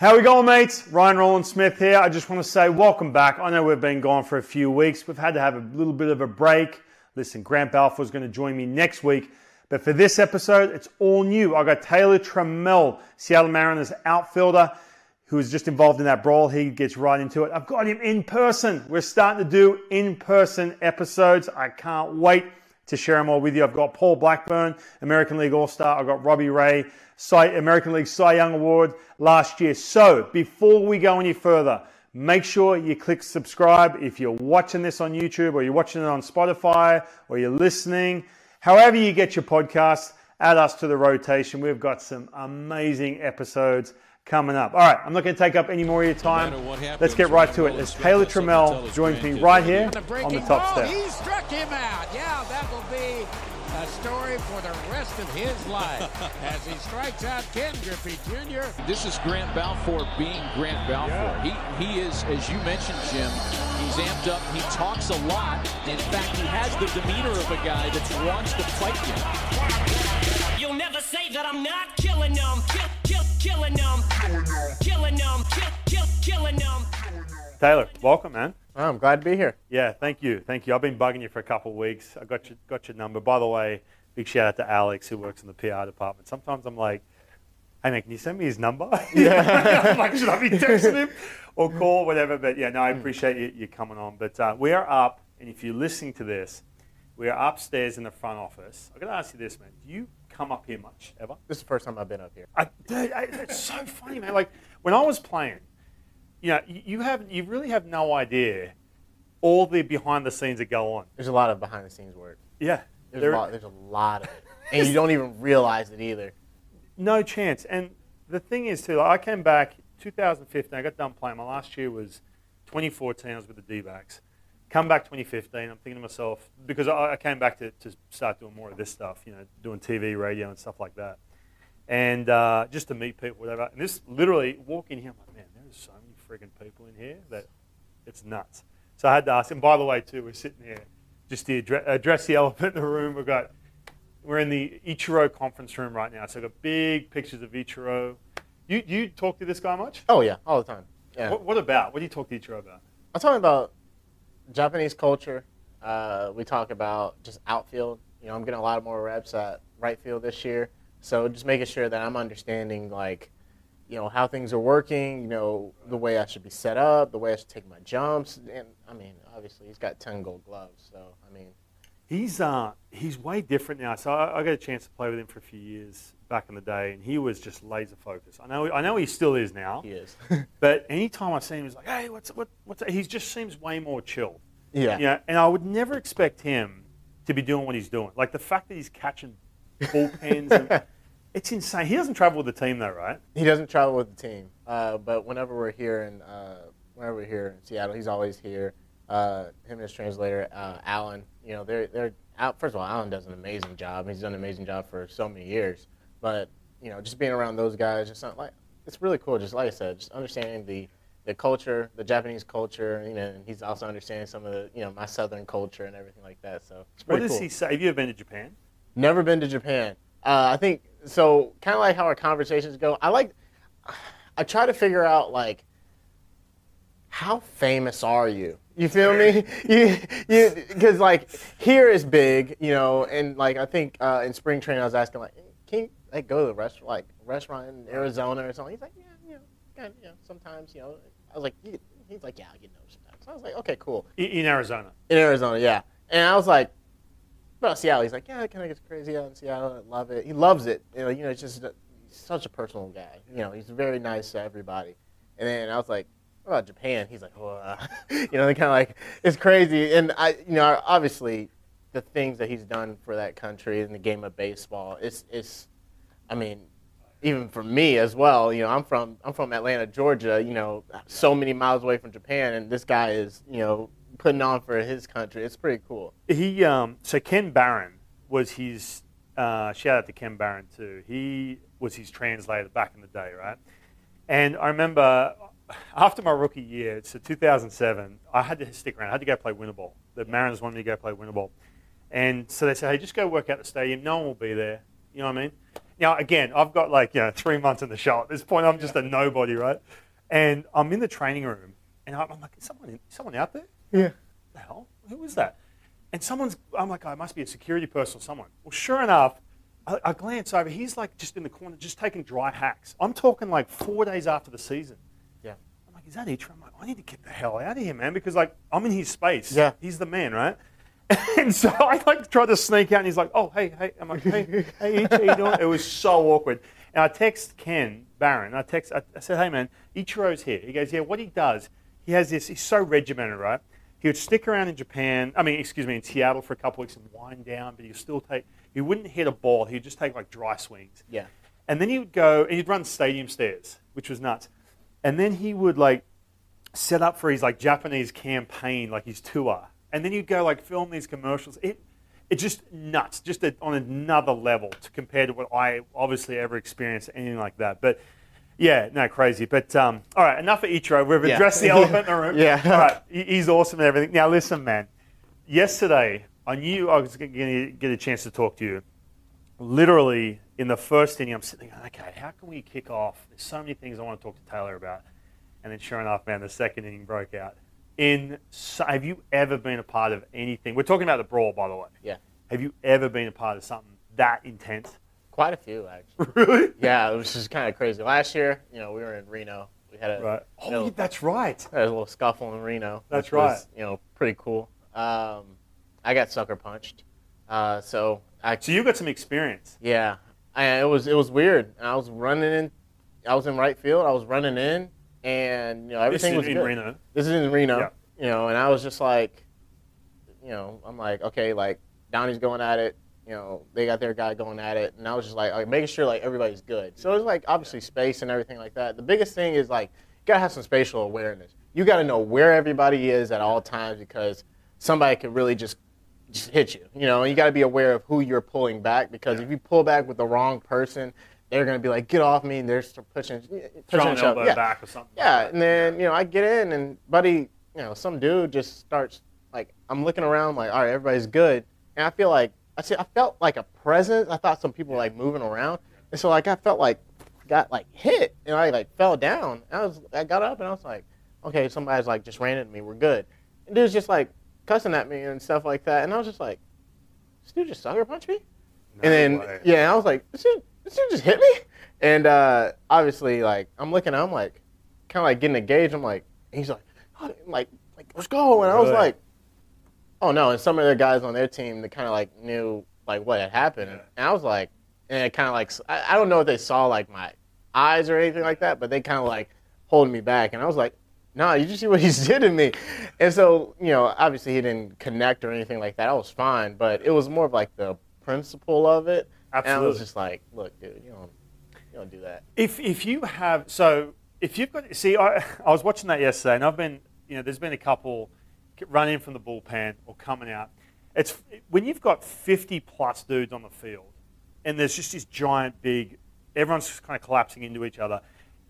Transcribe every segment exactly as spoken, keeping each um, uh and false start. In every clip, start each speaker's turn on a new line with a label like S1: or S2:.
S1: How we going, mates? Ryan Roland Smith here. I just want to say welcome back. I know we've been gone for a few weeks. We've had to have a little bit of a break. Listen, Grant Balfour is going to join me next week. But for this episode, it's all new. I got Taylor Trammell, Seattle Mariners outfielder, who is just involved in that brawl. He gets right into it. I've got him in person. We're starting to do in-person episodes. I can't wait to share them all with you. I've got Paul Blackburn, American League All-Star. I've got Robbie Ray, Cy, American League Cy Young Award last year. So before we go any further, make sure you click subscribe. If you're watching this on YouTube or you're watching it on Spotify or you're listening, however you get your podcasts, add us to the rotation. We've got some amazing episodes coming up. All right, I'm not going to take up any more of your time. Let's get right to it. As Taylor Trammell joins me right here on the top step.
S2: He struck him out. Yeah, that will be a story for the rest of his life as he strikes out Ken Griffey Junior
S3: This is Grant Balfour being Grant Balfour. Yeah. He he is, as you mentioned, Jim, he's amped up. He talks a lot. In fact, he has the demeanor of a guy that wants to fight you.
S4: You'll never say that I'm not killing them. Kill, kill, killing them. Killing them. Kill, kill, killing them.
S1: Taylor, welcome, man.
S5: Oh, I'm glad to be here.
S1: Yeah, thank you. Thank you. I've been bugging you for a couple of weeks. I got your, got your number. By the way, big shout out to Alex, who works in the P R department. Sometimes I'm like, hey, man, can you send me his number? Yeah. I'm like, should I be texting him or call, whatever? But yeah, no, I appreciate you, you coming on. But uh, we are up, and if you're listening to this, we are upstairs in the front office. I'm going to ask you this, man. Do you come up here much, ever?
S5: This is the first time I've been up here.
S1: I, dude, I, it's so funny, man. Like, when I was playing, you know, you, you have, you really have no idea all the behind the scenes that go on.
S5: There's a lot of behind the scenes work.
S1: Yeah.
S5: There's, a lot, there's a lot of it. And you don't even realize it either.
S1: No chance. And the thing is, too, like, I came back two thousand fifteen. I got done playing. My last year was twenty fourteen. I was with the D-backs. Come back twenty fifteen. I'm thinking to myself, because I, I came back to, to start doing more of this stuff, you know, doing T V, radio, and stuff like that. And uh, just to meet people, whatever. And this literally, walking here, I'm like, man, there's so many friggin' people in here that it's nuts. So I had to ask. And by the way, too, we're sitting here just to address, address the elephant in the room. We've got, we're in the Ichiro conference room right now. So I've got big pictures of Ichiro. You you talk to this guy much?
S5: Oh, yeah, all the time. Yeah.
S1: What, what about? What do you talk to Ichiro about?
S5: I'm talking about Japanese culture. Uh, we talk about just outfield. You know, I'm getting a lot more reps at right field this year. So just making sure that I'm understanding, like, you know, how things are working, you know, the way I should be set up, the way I should take my jumps. And, I mean, obviously, he's got ten gold gloves. So, I mean.
S1: He's uh he's way different now. So I, I got a chance to play with him for a few years back in the day, and he was just laser focused. I know I know he still is now.
S5: He is.
S1: But anytime I see him, he's like, hey, what's what what's that? He just seems way more chill.
S5: Yeah.
S1: Yeah. And I would never expect him to be doing what he's doing. Like the fact that he's catching bullpens, and, it's insane. He doesn't travel with the team though, right?
S5: He doesn't travel with the team. Uh, but whenever we're here in uh, whenever we're here in Seattle, he's always here. Uh, him and his translator, uh, Alan. You know, they're they're out. First of all, Alan does an amazing job. He's done an amazing job for so many years. But you know, just being around those guys, just not like it's really cool. Just like I said, just understanding the, the culture, the Japanese culture. You know, and he's also understanding some of the you know my Southern culture and everything like that. So it's pretty
S1: What does
S5: cool.
S1: he say? Have you ever been to Japan?
S5: Never been to Japan. Uh, I think so. Kind of like how our conversations go. I like. I try to figure out like how famous are you? You feel me? You, you, because like here is big, you know, and like I think uh, in spring training I was asking like, can you like go to the restaurant, like restaurant in Arizona or something? He's like, yeah, you know, kind of, you know, sometimes, you know. I was like, he's like, yeah, I get noticed sometimes. So I was like, okay, cool.
S1: In, in Arizona.
S5: In Arizona, yeah. And I was like, about Seattle. He's like, yeah, it kind of gets crazy out in Seattle. I love it. He loves it. You know, you know, it's just a, he's such a personal guy. You know, he's very nice to everybody. And then I was like, what about Japan? He's like, oh, uh, you know, kind of like, it's crazy. And, I, you know, obviously the things that he's done for that country in the game of baseball, it's, it's, I mean, even for me as well, you know, I'm from, I'm from Atlanta, Georgia, you know, so many miles away from Japan, and this guy is, you know, putting on for his country. It's pretty cool.
S1: He, um, so Ken Barron was his, uh, shout out to Ken Barron too. He was his translator back in the day, right? And I remember after my rookie year, so two thousand seven, I had to stick around. I had to go play winter ball. The Mariners wanted me to go play winter ball. And so they said, hey, just go work out the stadium. No one will be there. You know what I mean? Now, again, I've got like, you know, three months in the show. At this point, I'm just a nobody, right? And I'm in the training room, and I'm like, is someone, is someone out there?
S5: Yeah.
S1: The hell? Who is that? And someone's, I'm like, oh, it must be a security person or someone. Well, sure enough, I, I glance over. He's like just in the corner, just taking dry hacks. I'm talking like four days after the season.
S5: Yeah.
S1: I'm like, is that Itra? I'm like, I need to get the hell out of here, man, because like I'm in his space.
S5: Yeah.
S1: He's the man, right? And so I like tried to sneak out, and he's like, oh, hey, hey. I'm like, hey, hey, Itra, how you doing? It was so awkward. And I text Ken Barron. I text. I, I said, hey, man, Ichiro's here. He goes, yeah. What he does, he has this. He's so regimented, right? He would stick around in Japan, I mean, excuse me, in Seattle for a couple of weeks and wind down, but he'd still take, he wouldn't hit a ball. He'd just take like dry swings.
S5: Yeah.
S1: And then he would go, and he'd run stadium stairs, which was nuts. And then he would like set up for his like Japanese campaign, like his tour. And then he'd go like film these commercials. It, it's just nuts, just a, on another level to compare to what I obviously ever experienced, anything like that. But yeah, no, crazy. But um, all right, enough of Ichiro. We've
S5: Yeah.
S1: addressed the elephant in the room.
S5: Yeah.
S1: All right, he- he's awesome and everything. Now, listen, man. Yesterday, I knew I was going to get a chance to talk to you. Literally, in the first inning, I'm sitting there, okay, how can we kick off? There's so many things I want to talk to Taylor about. And then, sure enough, man, the second inning broke out. In so, have you ever been a part of anything? We're talking about the brawl, by the way.
S5: Yeah.
S1: Have you ever been a part of something that intense?
S5: Quite a few, actually.
S1: Really?
S5: Yeah, it was just kind of crazy. Last year, you know, we were in Reno. We had a,
S1: Right.
S5: you know,
S1: Oh, that's right.
S5: had a little scuffle in Reno.
S1: That's
S5: which was,
S1: right.
S5: you know, pretty cool. Um, I got sucker punched. Uh, so I
S1: So you got some experience.
S5: Yeah, I, it was it was weird. I was running in, I was in right field. I was running in, and you know everything
S1: This
S5: was
S1: is in
S5: good.
S1: Reno.
S5: This is in Reno.
S1: Yeah.
S5: You know, and I was just like, you know, I'm like, okay, like Downey's going at it. You know, they got their guy going at it, and I was just like, like making sure like everybody's good. So it's like obviously space and everything like that. The biggest thing is like you gotta have some spatial awareness. You gotta know where everybody is at all times because somebody could really just just hit you. You know, and you gotta be aware of who you're pulling back because if you pull back with the wrong person, they're gonna be like, get off me, and they're start pushing, pushing
S1: Throw an
S5: and shoving.
S1: elbow
S5: Yeah.
S1: back or something.
S5: Yeah,
S1: like that.
S5: and then you know I get in and buddy, you know, some dude just starts like I'm looking around like, all right, everybody's good, and I feel like I see I felt like a presence. I thought some people were like moving around, and so like I felt like got like hit, and I like fell down. I was I got up and I was like, okay, somebody's like just ran into me, we're good. And dude's just like cussing at me and stuff like that, and I was just like, this dude just sucker punched me,
S1: No
S5: and then
S1: way.
S5: yeah, and I was like, this dude, this dude just hit me, and uh, obviously like I'm looking, I'm like kind of like getting engaged. I'm like, and he's like, oh, like like let's go, and I was
S1: Really?
S5: like, oh no, and some of the guys on their team that kind of like knew like what had happened,
S1: Yeah.
S5: and I was like, and it kind of like I, I don't know if they saw like my eyes or anything like that, but they kind of like holding me back, and I was like, nah, you just see what he's did to me, and so you know obviously he didn't connect or anything like that. I was fine, but it was more of like the principle of it. And I was
S1: Absolutely.
S5: just like, look, dude, you don't you don't do that.
S1: If if you have so if you've got see I I was watching that yesterday and I've been you know there's been a couple run in from the bullpen or coming out. It's when you've got fifty plus dudes on the field and there's just this giant big everyone's just kind of collapsing into each other.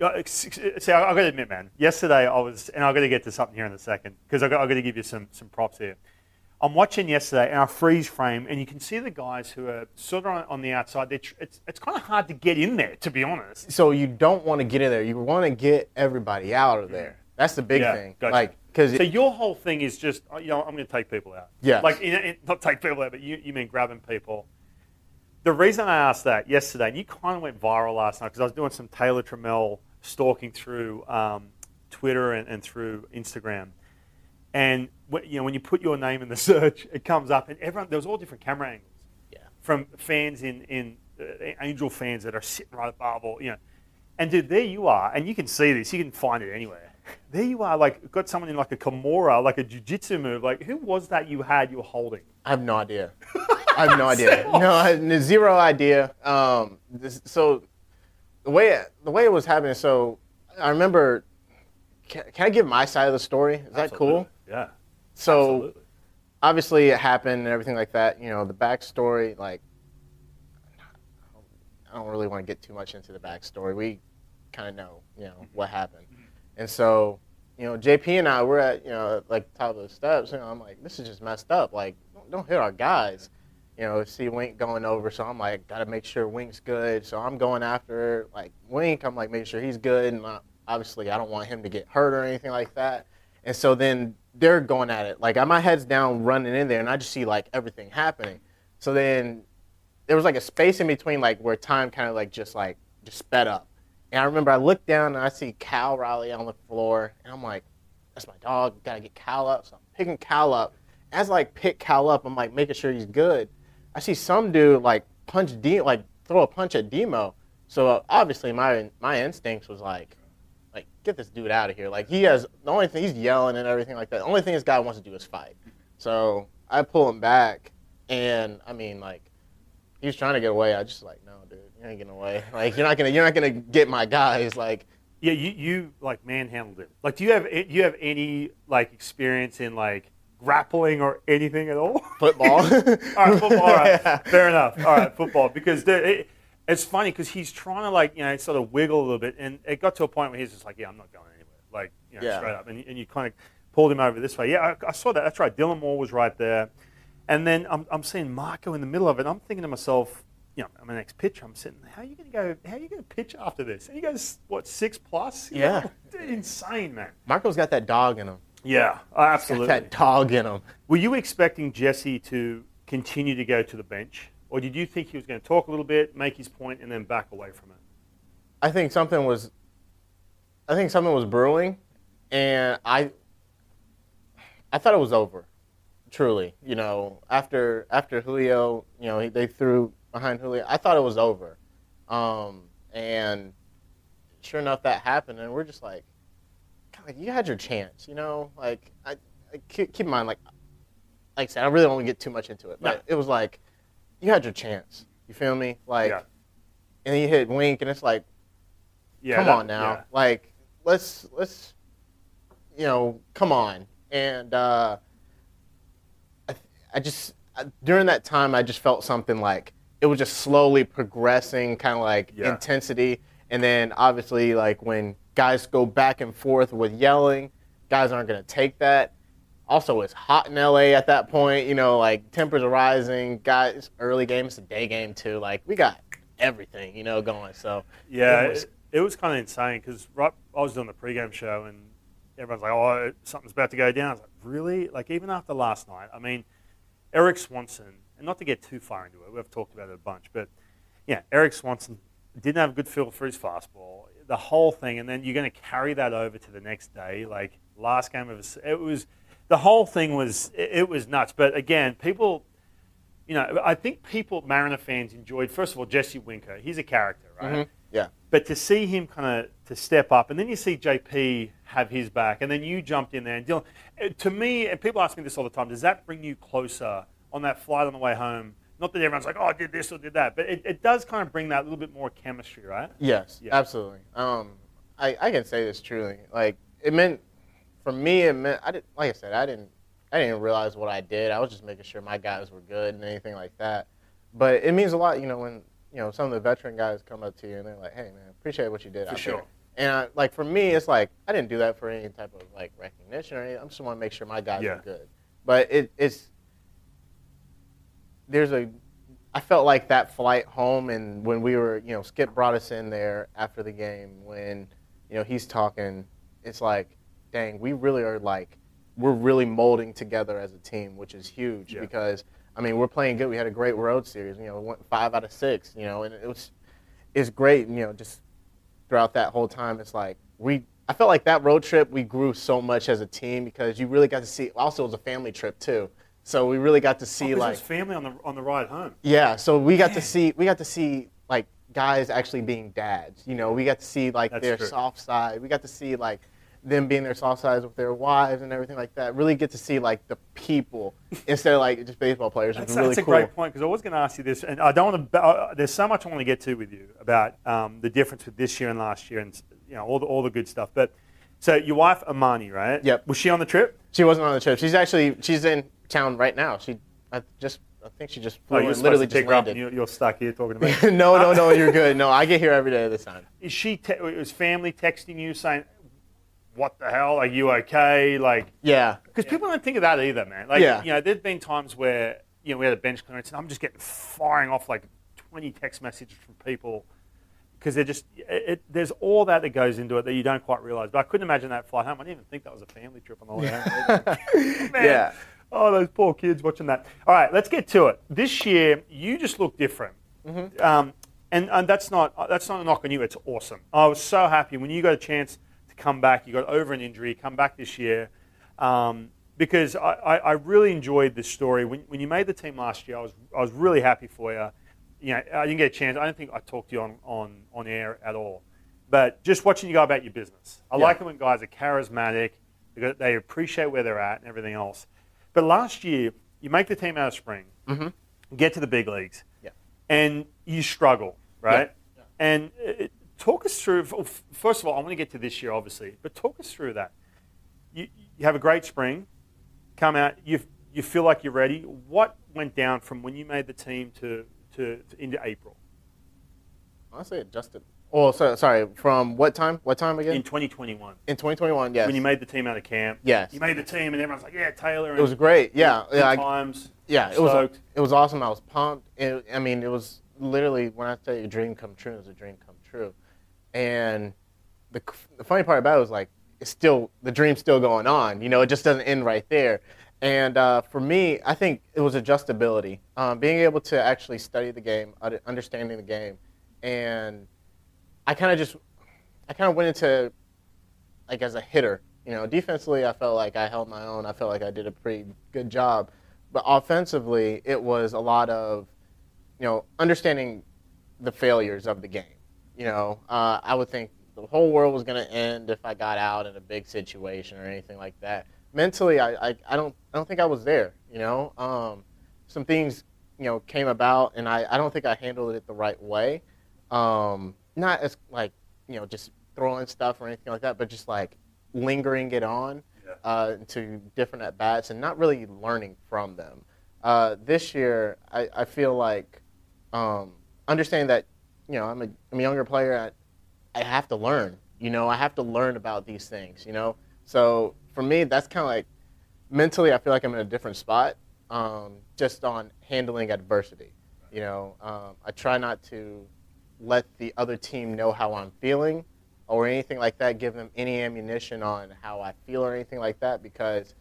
S1: See, I, I got to admit, man. Yesterday I was, and I've got to get to something here in a second because I got, I got to give you some some props here. I'm watching yesterday, and I freeze frame, and you can see the guys who are sort of on, on the outside. They're tr- It's it's kind of hard to get in there, to be honest.
S5: So you don't want to get in there. You want to get everybody out of there. That's the big
S1: Yeah,
S5: thing.
S1: gotcha.
S5: Like, because
S1: So your whole thing is just, oh, you know, I'm going to take people out.
S5: Yes.
S1: Like, you know, not take people out, but you, you mean grabbing people. The reason I asked that yesterday, and you kind of went viral last night because I was doing some Taylor Trammell stalking through um, Twitter and, and through Instagram. And wh- you know, when you put your name in the search, it comes up, and everyone there was all different camera angles.
S5: Yeah.
S1: From fans in in uh, Angel fans that are sitting right above, or you know, and dude, there you are, and you can see this. You can find it anywhere. There you are, like got someone in like a Kimura, like a jiu-jitsu move. Like who was that you had? You were holding.
S5: I have no idea. I have no idea. No, I had zero idea. Um, this, so the way it, the way it was happening. So I remember. Can, can I give my side of the story? Is that cool?
S1: Yeah.
S5: So
S1: Absolutely.
S5: obviously it happened and everything like that. You know, the backstory, like, I don't really want to get too much into the backstory. We kind of know, you know, what happened. And so, you know, J P and I, we're at, you know, like top of the steps. You know, I'm like, this is just messed up. Like, don't, don't hit our guys. you know, see Wink going over. So I'm like, got to make sure Wink's good. So I'm going after, like, Wink. I'm like, making sure he's good. And uh, obviously, I don't want him to get hurt or anything like that. And so then they're going at it. Like, my head's down running in there, and I just see, like, everything happening. So then there was, like, a space in between, like, where time kind of, like, just, like, just sped up. And I remember I looked down, and I see Cal Riley on the floor. And I'm like, that's my dog. Got to get Cal up. So I'm picking Cal up. As I, like, pick Cal up, I'm, like, making sure he's good. I see some dude, like, punch D, like, throw a punch at Demo. So, uh, obviously, my my instincts was, like, like, get this dude out of here. Like, he has, the only thing, he's yelling and everything like that. The only thing this guy wants to do is fight. So, I pull him back, and, I mean, like, he was trying to get away. I just, like, no, dude, you ain't getting away. Like, you're not going to, you're not going to get my guys, like.
S1: Yeah, you, you, like, manhandled it. Like, do you have, do you have any, like, experience in, like, grappling or anything at all?
S5: Football.
S1: All right, football. All right,
S5: Yeah.
S1: Fair enough. All right, football. Because it, it's funny because he's trying to, like, you know, sort of wiggle a little bit, and it got to a point where he's just like, yeah, I'm not going anywhere. Like, you know,
S5: Yeah.
S1: straight up. And, and you kind of pulled him over this way. Yeah, I, I saw that. That's right. Dylan Moore was right there. And then I'm, I'm seeing Marco in the middle of it. I'm thinking to myself, you know, I'm an ex-pitcher. I'm sitting, how are you going to go, how are you going to pitch after this? And he goes, what, six plus? You
S5: Yeah.
S1: know, insane, man.
S5: Marco's got that dog in him.
S1: Yeah, absolutely.
S5: Got that dog in him.
S1: Were you expecting Jesse to continue to go to the bench? Or did you think he was going to talk a little bit, make his point, and then back away from it?
S5: I think something was I think something was brewing, and I I thought it was over. Truly. You know, after after Julio, you know, they threw behind Julio, I thought it was over. Um, and sure enough that happened, and we're just like, God, you had your chance, you know? Like I, I keep, keep in mind, like like I said, I really don't want to get too much into it, but
S1: No.
S5: it was like you had your chance. You feel me? Like
S1: Yeah.
S5: and then you hit Wink, and it's like,
S1: Yeah,
S5: come
S1: that-
S5: on now,
S1: yeah.
S5: like let's let's you know, come on. And uh, I, I just I, during that time, I just felt something like it was just slowly progressing, kind of like
S1: Yeah.
S5: intensity. And then obviously, like when guys go back and forth with yelling, guys aren't going to take that. Also, it's hot in L A at that point. You know, like tempers are rising. Guys, early game, it's a day game too. Like we got everything, you know, going. So
S1: Yeah,
S5: it
S1: it
S5: was-
S1: was, it was kind of insane because right, I was doing the pregame show and everyone's like, oh, something's about to go down. I was like, really? Like, even after last night, I mean, Eric Swanson, and not to get too far into it, we've talked about it a bunch, but yeah, Eric Swanson didn't have a good feel for his fastball, the whole thing, and then you're going to carry that over to the next day, like last game of his, it was, the whole thing was, it, it was nuts. But again, people, you know, I think people, Mariner fans enjoyed, first of all, Jesse Winker. He's a character, right?
S5: Mhm. Yeah.
S1: But to see him kind of to step up, and then you see J P have his back, and then you jumped in there. And Dylan, uh, to me, and people ask me this all the time, does that bring you closer on that flight on the way home? Not that everyone's like, oh, I did this or did that, but it, it does kind of bring that little bit more chemistry, right?
S5: Yes,
S1: Yeah.
S5: absolutely. Um, I, I can say this truly. Like it meant for me. It meant I did. Like I said, I didn't. I didn't realize what I did. I was just making sure my guys were good and anything like that. But it means a lot, you know, when you know some of the veteran guys come up to you and they're like, "Hey, man, appreciate what you did
S1: For
S5: out
S1: sure.
S5: there." And I, like for me, it's like I didn't do that for any type of like recognition or anything. I just want to make sure my guys
S1: Yeah.
S5: are good. But it, it's there's a. I felt like that flight home, and when we were, you know, Skip brought us in there after the game. When you know he's talking, it's like, dang, we really are like, we're really molding together as a team, which is huge
S1: Yeah.
S5: because I mean we're playing good. We had a great road series, you know, went five out of six, you know, and it was, it's great, you know, just throughout that whole time, it's like we. I felt like that road trip we grew so much as a team because you really got to see. Also, it was a family trip too. So we really got to see
S1: Oh, 'cause
S5: like
S1: it was family on the on the ride home.
S5: yeah, so we got to see we got to see like guys actually being dads. You know, we got to see like
S1: That's
S5: their
S1: true.
S5: soft side. We got to see like them being their soft sides with their wives and everything like that. Really get to see like the people instead of like just baseball players.
S1: That's,
S5: It's really
S1: that's a
S5: cool.
S1: great point because I was going to ask you this, and I don't want to. Uh, there's so much I want to get to with you about um, the difference with this year and last year, and you know all the all the good stuff. But so your wife Amani, right?
S5: Yep.
S1: Was she on the trip?
S5: She wasn't on the trip. She's actually she's in town right now. She I just I think she just flew
S1: Oh, you're
S5: in,
S1: supposed
S5: literally
S1: to
S5: just
S1: pick her up,
S5: landed.
S1: and you're, you're stuck here talking about. it.
S5: no, no, no, you're good. No, I get here every day this time.
S1: Is she? Te- was family texting you saying, "What the hell? Are you okay?" Like,
S5: Yeah.
S1: because people don't think of that either, man. Like,
S5: Yeah.
S1: you know, there's been times where you know, we had a bench clearance, and I'm just getting firing off like twenty text messages from people because they're just, it, it, there's all that that goes into it that you don't quite realize. But I couldn't imagine that flight home. I didn't even think that was a family trip on the way home. Man,
S5: Yeah.
S1: oh, those poor kids watching that. All right, let's get to it. This year, you just look different. Mm-hmm. Um, and, and that's not that's not a knock on you. It's awesome. I was so happy when you got a chance to come back. You got over an injury, come back this year. Um, because I, I, I really enjoyed this story. When, when you made the team last year, I was I was really happy for you. You know, I didn't get a chance. I don't think I talked to you on, on, on air at all. But just watching you go about your business. I
S5: Yeah.
S1: like it when guys are charismatic, because they appreciate where they're at and everything else. But last year, you make the team out of spring,
S5: Mm-hmm.
S1: get to the big leagues,
S5: Yeah.
S1: and you struggle, right?
S5: Yeah.
S1: And it, talk us through, first of all, I want to get to this year, obviously, but talk us through that. You, you have a great spring, come out, you you feel like you're ready. What went down from when you made the team to, to, to into April?
S5: Honestly, it adjusted. Oh, so, sorry. From what time? What time again?
S1: In twenty twenty-one.
S5: In twenty twenty-one, yes.
S1: When you made the team out of camp.
S5: Yes.
S1: You made the team and everyone's like, yeah, Taylor. And
S5: It was great. Yeah.
S1: good
S5: yeah I,
S1: times.
S5: yeah. It was.
S1: Stoked.
S5: It was awesome. I was pumped. It, I mean, it was literally when I tell you, a dream come true. It was a dream come true. And the the funny part about it was like, it's still the dream's still going on. You know, it just doesn't end right there. And uh, for me, I think it was adjustability, um, being able to actually study the game, under- understanding the game, and I kind of just, I kind of went into, like as a hitter, you know, defensively I felt like I held my own. I felt like I did a pretty good job, but offensively it was a lot of, you know, understanding the failures of the game. You know, uh, I would think the whole world was going to end if I got out in a big situation or anything like that. Mentally, I, I, I don't I don't think I was there. You know, um, some things you know came about, and I, I don't think I handled it the right way. Um, not as like you know just throwing stuff or anything like that, but just like lingering it on
S1: Yeah.
S5: uh, to different at bats and not really learning from them. Uh, this year, I, I feel like um, understanding that you know I'm a I'm a younger player. I, I have to learn. You know, I have to learn about these things. You know, so. For me, that's kind of like mentally, I feel like I'm in a different spot um, just on handling adversity. You know, um, I try not to let the other team know how I'm feeling or anything like that, give them any ammunition on how I feel or anything like that because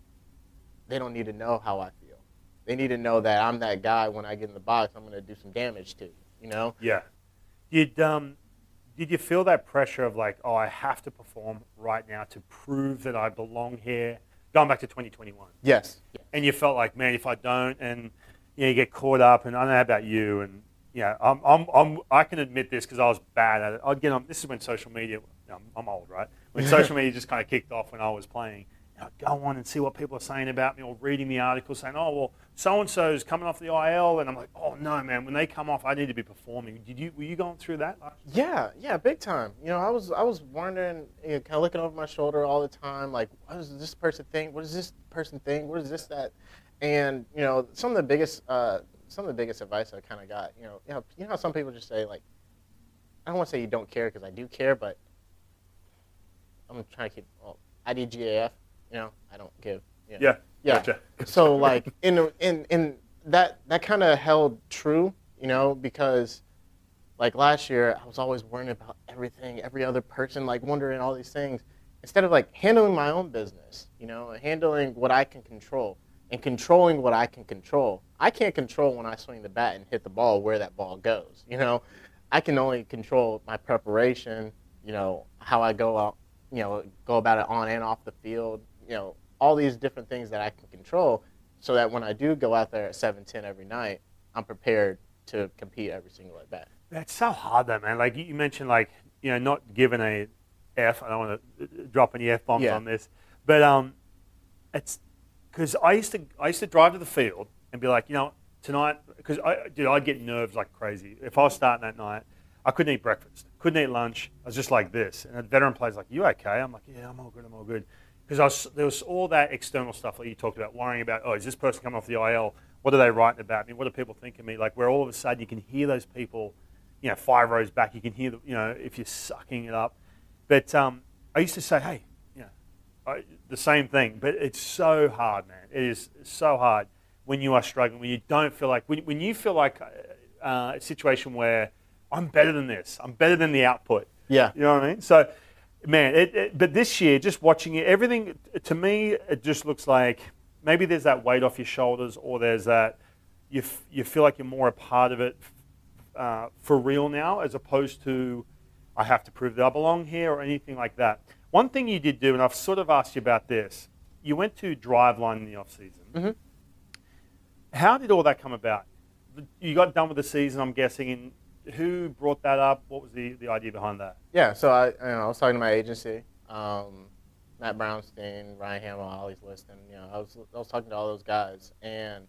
S5: they don't need to know how I feel. They need to know that I'm that guy when I get in the box, I'm going to do some damage to you, you know?
S1: Yeah. Did um, did you feel that pressure of like, oh, I have to perform right now to prove that I belong here? Going back to twenty twenty-one.
S5: Yes.
S1: And you felt like, man, if I don't, and you know, you get caught up, and I don't know about you, and yeah, I'm, I'm, I'm, I can admit this because I was bad at it. I'd get on. This is when social media. I'm, I'm old, right? When social media just kind of kicked off when I was playing. I'd go on and see what people are saying about me, or reading the articles saying, oh, well, so and so's coming off the I L, and I'm like, oh no, man, when they come off, I need to be performing. Did you? Were you going through that?
S5: Yeah, yeah, big time. You know, I was I was wondering, you know, kind of looking over my shoulder all the time, like, what does this person think? What does this person think? What is this that? And you know, some of the biggest uh, some of the biggest advice I kind of got, you know, you know, you know how some people just say like, I don't want to say you don't care because I do care, but I'm trying to keep well, I D G A F. You know, I don't give. You know.
S1: Yeah.
S5: Yeah.
S1: Gotcha.
S5: So like in in in that that kind of held true, you know, because like last year I was always worrying about everything, every other person, like wondering all these things instead of like handling my own business, you know, handling what I can control and controlling what I can control. I can't control when I swing the bat and hit the ball where that ball goes, you know. I can only control my preparation, you know, how I go out, you know, go about it on and off the field. You know, all these different things that I can control so that when I do go out there at seven ten every night, I'm prepared to compete every single at bat.
S1: That's so hard though, man. Like you mentioned, like, you know, not giving a F. I don't want to drop any F bombs
S5: Yeah.
S1: on this, but um, it's because I used to I used to drive to the field and be like, you know, tonight, because I dude, I'd get nerves like crazy if I was starting that night. I couldn't eat breakfast, couldn't eat lunch. I was just like this, and a veteran player's like, "You okay?" I'm like, "Yeah, I'm all good. I'm all good." Because there was all that external stuff like you talked about, worrying about, oh, is this person coming off the I L? What are they writing about me? What do people think of me? Like, where all of a sudden you can hear those people, you know, five rows back. You can hear, the, you know, if you're sucking it up. But um, I used to say, hey, you know, I, the same thing. But it's so hard, man. It is so hard. when you are struggling, when you don't feel like, when, when you feel like uh, a situation where I'm better than this, I'm better than the output.
S5: Yeah.
S1: You know what I mean? So, man, it, it, but this year, just watching it, everything, to me, it just looks like maybe there's that weight off your shoulders, or there's that you f- you feel like you're more a part of it uh, for real now, as opposed to I have to prove that I belong here or anything like that. One thing you did do, and I've sort of asked you about this, you went to Driveline in the off season.
S5: Mm-hmm.
S1: How did all that come about? You got done with the season, I'm guessing, and who brought that up? What was the, the idea behind that?
S5: Yeah, so I, you know, I was talking to my agency, um, Matt Brownstein, Ryan Hamill, Ollie's Liston. You know, I was I was talking to all those guys, and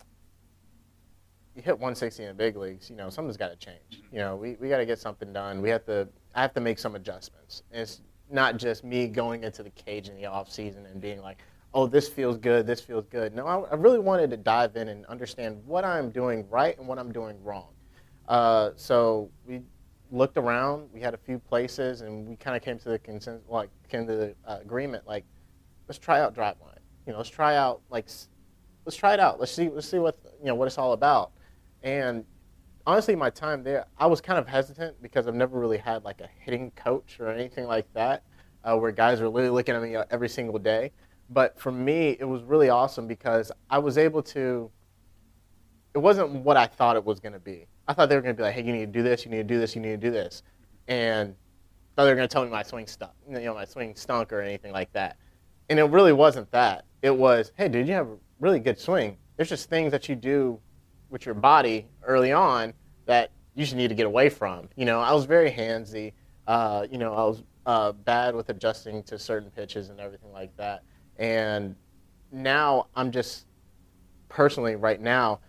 S5: you hit one sixty in the big leagues. You know, something's got to change. You know, we, we got to get something done. We have to. I have to make some adjustments. And it's not just me going into the cage in the off season and being like, oh, this feels good, this feels good. No, I, I really wanted to dive in and understand what I'm doing right and what I'm doing wrong. Uh, so we looked around. We had a few places, and we kind of came to the consensus, like came to the uh, agreement, like, let's try out Driveline. You know, let's try out, like, let's try it out. Let's see, let's see what you know what it's all about. And honestly, my time there, I was kind of hesitant because I've never really had like a hitting coach or anything like that, uh, where guys are literally looking at me every single day. But for me, it was really awesome because I was able to. It wasn't what I thought it was going to be. I thought they were going to be like, hey, you need to do this, you need to do this, you need to do this. And I thought they were going to tell me my swing stuff, you know, my swing stunk or anything like that. And it really wasn't that. It was, hey, dude, you have a really good swing. There's just things that you do with your body early on that you should need to get away from. You know, I was very handsy. Uh, you know, I was uh, bad with adjusting to certain pitches and everything like that. And now I'm just, personally right now,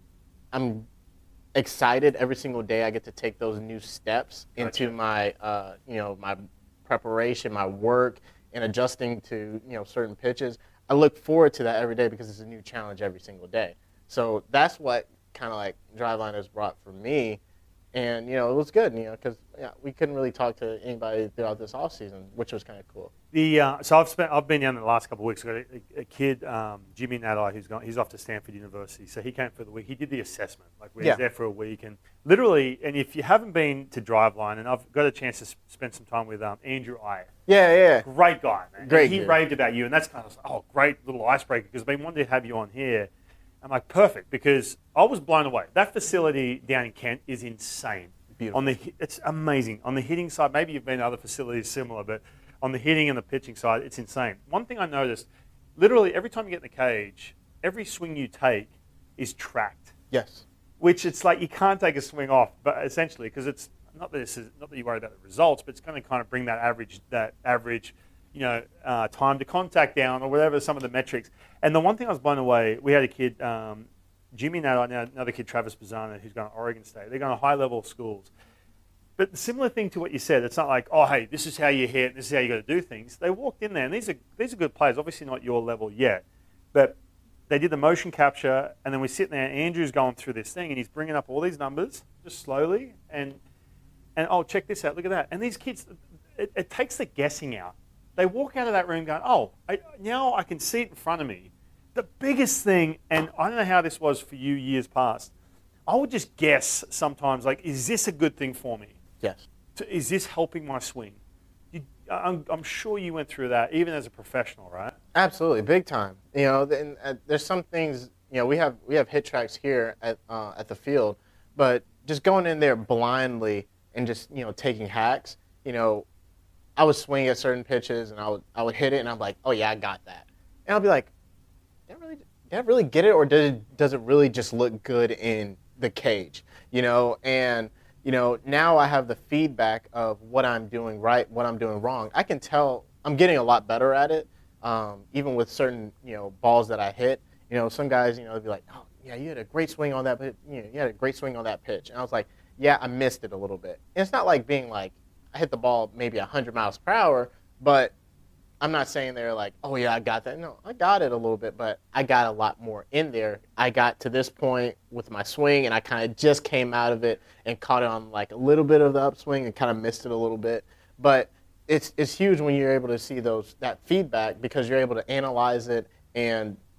S5: I'm excited every single day I get to take those new steps into
S1: Gotcha.
S5: my, uh, you know, my preparation, my work, and adjusting to, you know, certain pitches. I look forward to that every day because it's a new challenge every single day. So that's what kind of like Driveline has brought for me. And, you know, it was good, you know, because yeah, we couldn't really talk to anybody throughout this off season, which was kind of cool.
S1: The uh, so I've spent I've been down the last couple of weeks. I've got a, a kid, um, Jimmy Nadai, who's gone. He's off to Stanford University. So he came for the week. He did the assessment. Like we
S5: Yeah.
S1: were there for a week, and literally. And if you haven't been to Driveline, and I've got a chance to spend some time with um, Andrew Iyer.
S5: Yeah, yeah.
S1: Great guy, man.
S5: Great
S1: And he
S5: dude.
S1: raved about you, and that's kind of oh, great little icebreaker because I've been wanting to have you on here. I'm like perfect because I was blown away. That facility down in Kent is insane.
S5: Beautiful.
S1: On the it's amazing. On the hitting side, maybe you've been to other facilities similar, but on the hitting and the pitching side, it's insane. One thing I noticed, literally every time you get in the cage, every swing you take is tracked.
S5: Yes.
S1: Which it's like you can't take a swing off, but essentially because it's not that this is not that you worry about the results, but it's going to kind of bring that average that average, you know, uh, time to contact down or whatever some of the metrics. And the one thing I was blown away, we had a kid. Um, Jimmy and another kid, Travis Bazzana, who's going to Oregon State. They're going to high-level schools. But the similar thing to what you said, it's not like, oh, hey, this is how you hit, this is how you got to do things. They walked in there, and these are these are good players. Obviously not your level yet, but they did the motion capture, and then we're sitting there, and Andrew's going through this thing, and he's bringing up all these numbers just slowly, and and oh, check this out, look at that. And these kids, it, it takes the guessing out. They walk out of that room going, oh, I, now I can see it in front of me. The biggest thing, and I don't know how this was for you years past, I would just guess sometimes, like, is this a good thing for me?
S5: Yes.
S1: To, is this helping my swing? You, I'm, I'm sure you went through that, even as a professional, right?
S5: Absolutely, big time. You know, and, uh, there's some things. You know, we have we have hit tracks here at uh, at the field, but just going in there blindly and just you know taking hacks. You know, I would swing at certain pitches and I would I would hit it and I'm like, oh yeah, I got that, and I'll be like, did I really did I really get it, or does it, does it really just look good in the cage? You know, and you know now I have the feedback of what I'm doing right, what I'm doing wrong. I can tell I'm getting a lot better at it. Um, even with certain, you know, balls that I hit, you know, some guys, you know, they'd be like, oh, yeah, you had a great swing on that, but you know, you had a great swing on that pitch. And I was like, yeah, I missed it a little bit. And it's not like being like, I hit the ball maybe one hundred miles per hour, but I'm not saying they're like, oh, yeah, I got that. No, I got it a little bit, but I got a lot more in there. I got to this point with my swing, and I kind of just came out of it and caught it on like a little bit of the upswing and kind of missed it a little bit. But It's it's huge when you're able to see those that feedback because you're able to analyze it and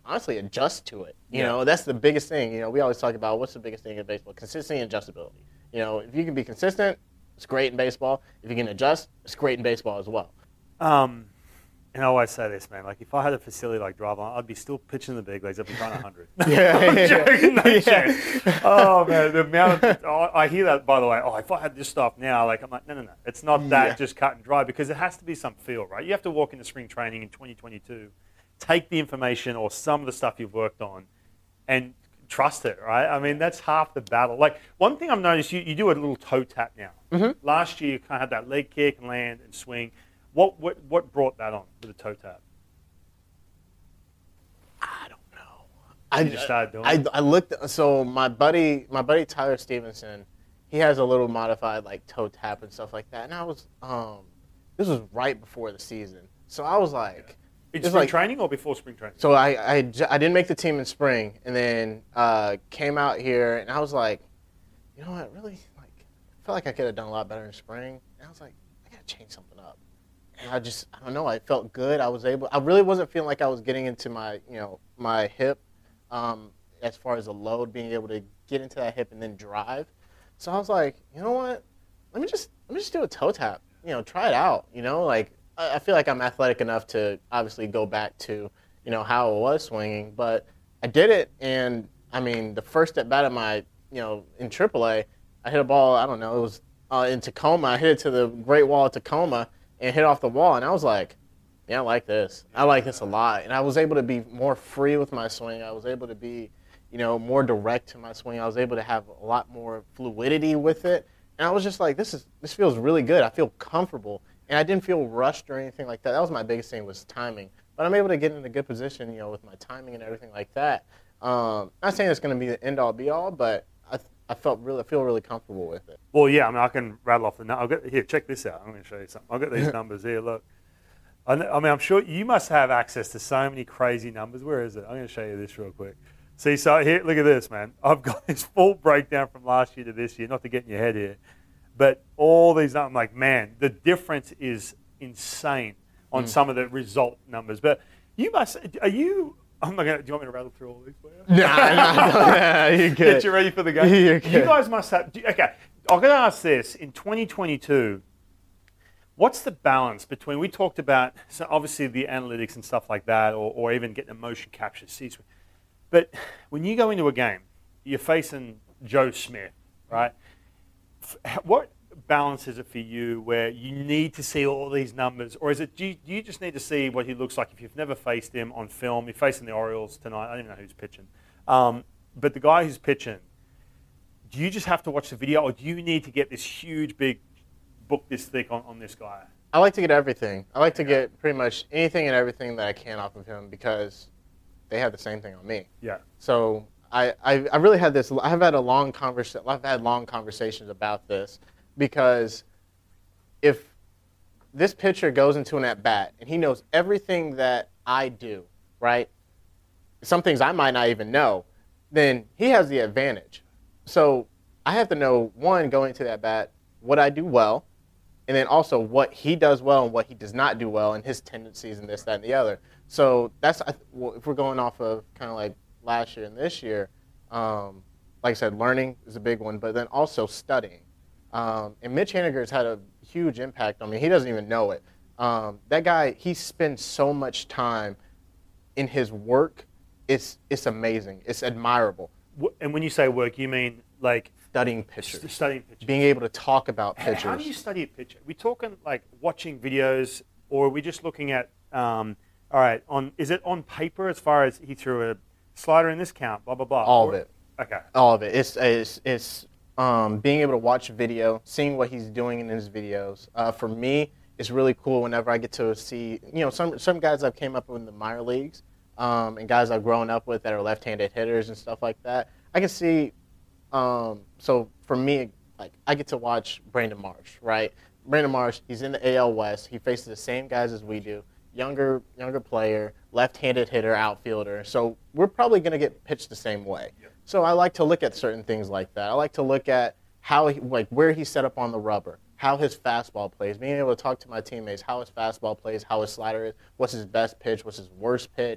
S5: honestly adjust to it. You
S1: Yeah.
S5: know, that's the biggest thing. You know, we always talk about what's the biggest thing in baseball: consistency and adjustability. You know, if you can be consistent, it's great in baseball. If you can adjust, it's great in baseball as well.
S1: Um, and I always say this, man. Like, if I had a facility like Driveline, I'd be still pitching the big leagues. I'd be throwing one hundred.
S5: Yeah,
S1: I'm
S5: yeah,
S1: joking, no
S5: yeah.
S1: chance. Oh, man, the amount of, oh, I hear that, by the way. Oh, if I had this stuff now, like, I'm like, no, no, no. It's not that
S5: Yeah.
S1: just cut and dry, because it has to be some feel, right? You have to walk into spring training in twenty twenty-two, take the information or some of the stuff you've worked on, and trust it, right? I mean, that's half the battle. Like, one thing I've noticed, you, you do a little toe tap now. Mm-hmm. Last year, you kind of had that leg kick and land and swing. What what what brought that on with the toe tap?
S5: I don't know. I
S1: You just started doing
S5: I,
S1: it?
S5: I looked. So my buddy, my buddy Tyler Stevenson, he has a little modified like toe tap and stuff like that. And I was, um, this was right before the season, so I was like,
S1: In
S5: it's
S1: spring
S5: like-
S1: training or before spring training?
S5: so I I, j- I didn't make the team in spring, and then uh, came out here, and I was like, you know what, really, like, I felt like I could have done a lot better in spring, and I was like, I gotta change something up. And I just, I don't know, I felt good. I was able, I really wasn't feeling like I was getting into my, you know, my hip um, as far as the load, being able to get into that hip and then drive. So I was like, you know what, let me just, let me just do a toe tap, you know, try it out, you know, like, I, I feel like I'm athletic enough to obviously go back to, you know, how I was swinging, but I did it, and I mean, the first at bat of my, you know, in triple A, I hit a ball, I don't know, it was uh, in Tacoma, I hit it to the Great Wall of Tacoma, and hit off the wall, and I was like, yeah, I like this. I like this a lot. And I was able to be more free with my swing. I was able to be, you know, more direct to my swing. I was able to have a lot more fluidity with it. And I was just like, this is this feels really good. I feel comfortable. And I didn't feel rushed or anything like that. That was my biggest thing, was timing. But I'm able to get in a good position, you know, with my timing and everything like that. Um, not saying it's going to be the end-all, be-all, but I, I felt really, I feel really comfortable with it.
S1: Well, yeah, I mean, I can rattle off the numbers. I'll get here. Check this out. I'm going to show you something. I've got these numbers here. Look, I, kn- I mean, I'm sure you must have access to so many crazy numbers. Where is it? I'm going to show you this real quick. See, so here, look at this, man. I've got this full breakdown from last year to this year. Not to get in your head here, but all these. I'm like, man, the difference is insane on mm. some of the result numbers. But you must. Are you? I'm not gonna. Do you want me to rattle through all these for you?
S5: Nah, nah, nah, you're good.
S1: Get you ready for the game.
S5: You're good.
S1: You guys must have. do- Okay, I'm gonna ask this. In twenty twenty-two, what's the balance between? We talked about so obviously the analytics and stuff like that, or, or even getting a motion capture seats. But when you go into a game, you're facing Joe Smith, right? F- What balance is it for you where you need to see all these numbers, or is it do you, do you just need to see what he looks like if you've never faced him on film? You're facing the Orioles tonight. I don't even know who's pitching, um, but the guy who's pitching, do you just have to watch the video, or do you need to get this huge, big book this thick on, on this guy?
S5: I like to get everything. I like to get pretty much anything and everything that I can off of him, because they have the same thing on me.
S1: Yeah.
S5: So I, I, I really had this. I've had a long convers. I've had long conversations about this, because if this pitcher goes into an at bat and he knows everything that I do, right? Some things I might not even know, then he has the advantage. So I have to know, one, going into that bat, what I do well, and then also what he does well and what he does not do well, and his tendencies and this, that, and the other. So that's, well, if we're going off of kind of like last year and this year, um, like I said, learning is a big one, but then also studying. Um, and Mitch Haniger's had a huge impact on me. He doesn't even know it. Um, that guy, he spends so much time in his work. It's it's amazing. It's admirable.
S1: Wh- And when you say work, you mean like
S5: Studying pitchers.
S1: st- studying pitchers.
S5: Being able to talk about
S1: How-
S5: pitchers.
S1: How do you study a pitcher? Are we talking like watching videos, or are we just looking at? Um, all right, on is it on paper as far as he threw a slider in this count, blah blah blah.
S5: All
S1: Or-
S5: of it.
S1: Okay.
S5: All of it. It's it's it's um, being able to watch a video, seeing what he's doing in his videos. Uh, for me, it's really cool whenever I get to see, you know, some some guys I've came up with in the minor leagues, um, and guys I've grown up with that are left-handed hitters and stuff like that. I can see. Um, so for me, like I get to watch Brandon Marsh, right? Brandon Marsh, he's in the A L West. He faces the same guys as we do. Younger, younger player, left-handed hitter, outfielder. So we're probably going to get pitched the same way. Yep. So I like to look at certain things like that. I like to look at how, he, like, where he's set up on the rubber, how his fastball plays, being able to talk to my teammates, how his fastball plays, how his slider is, what's his best pitch, what's his worst pitch.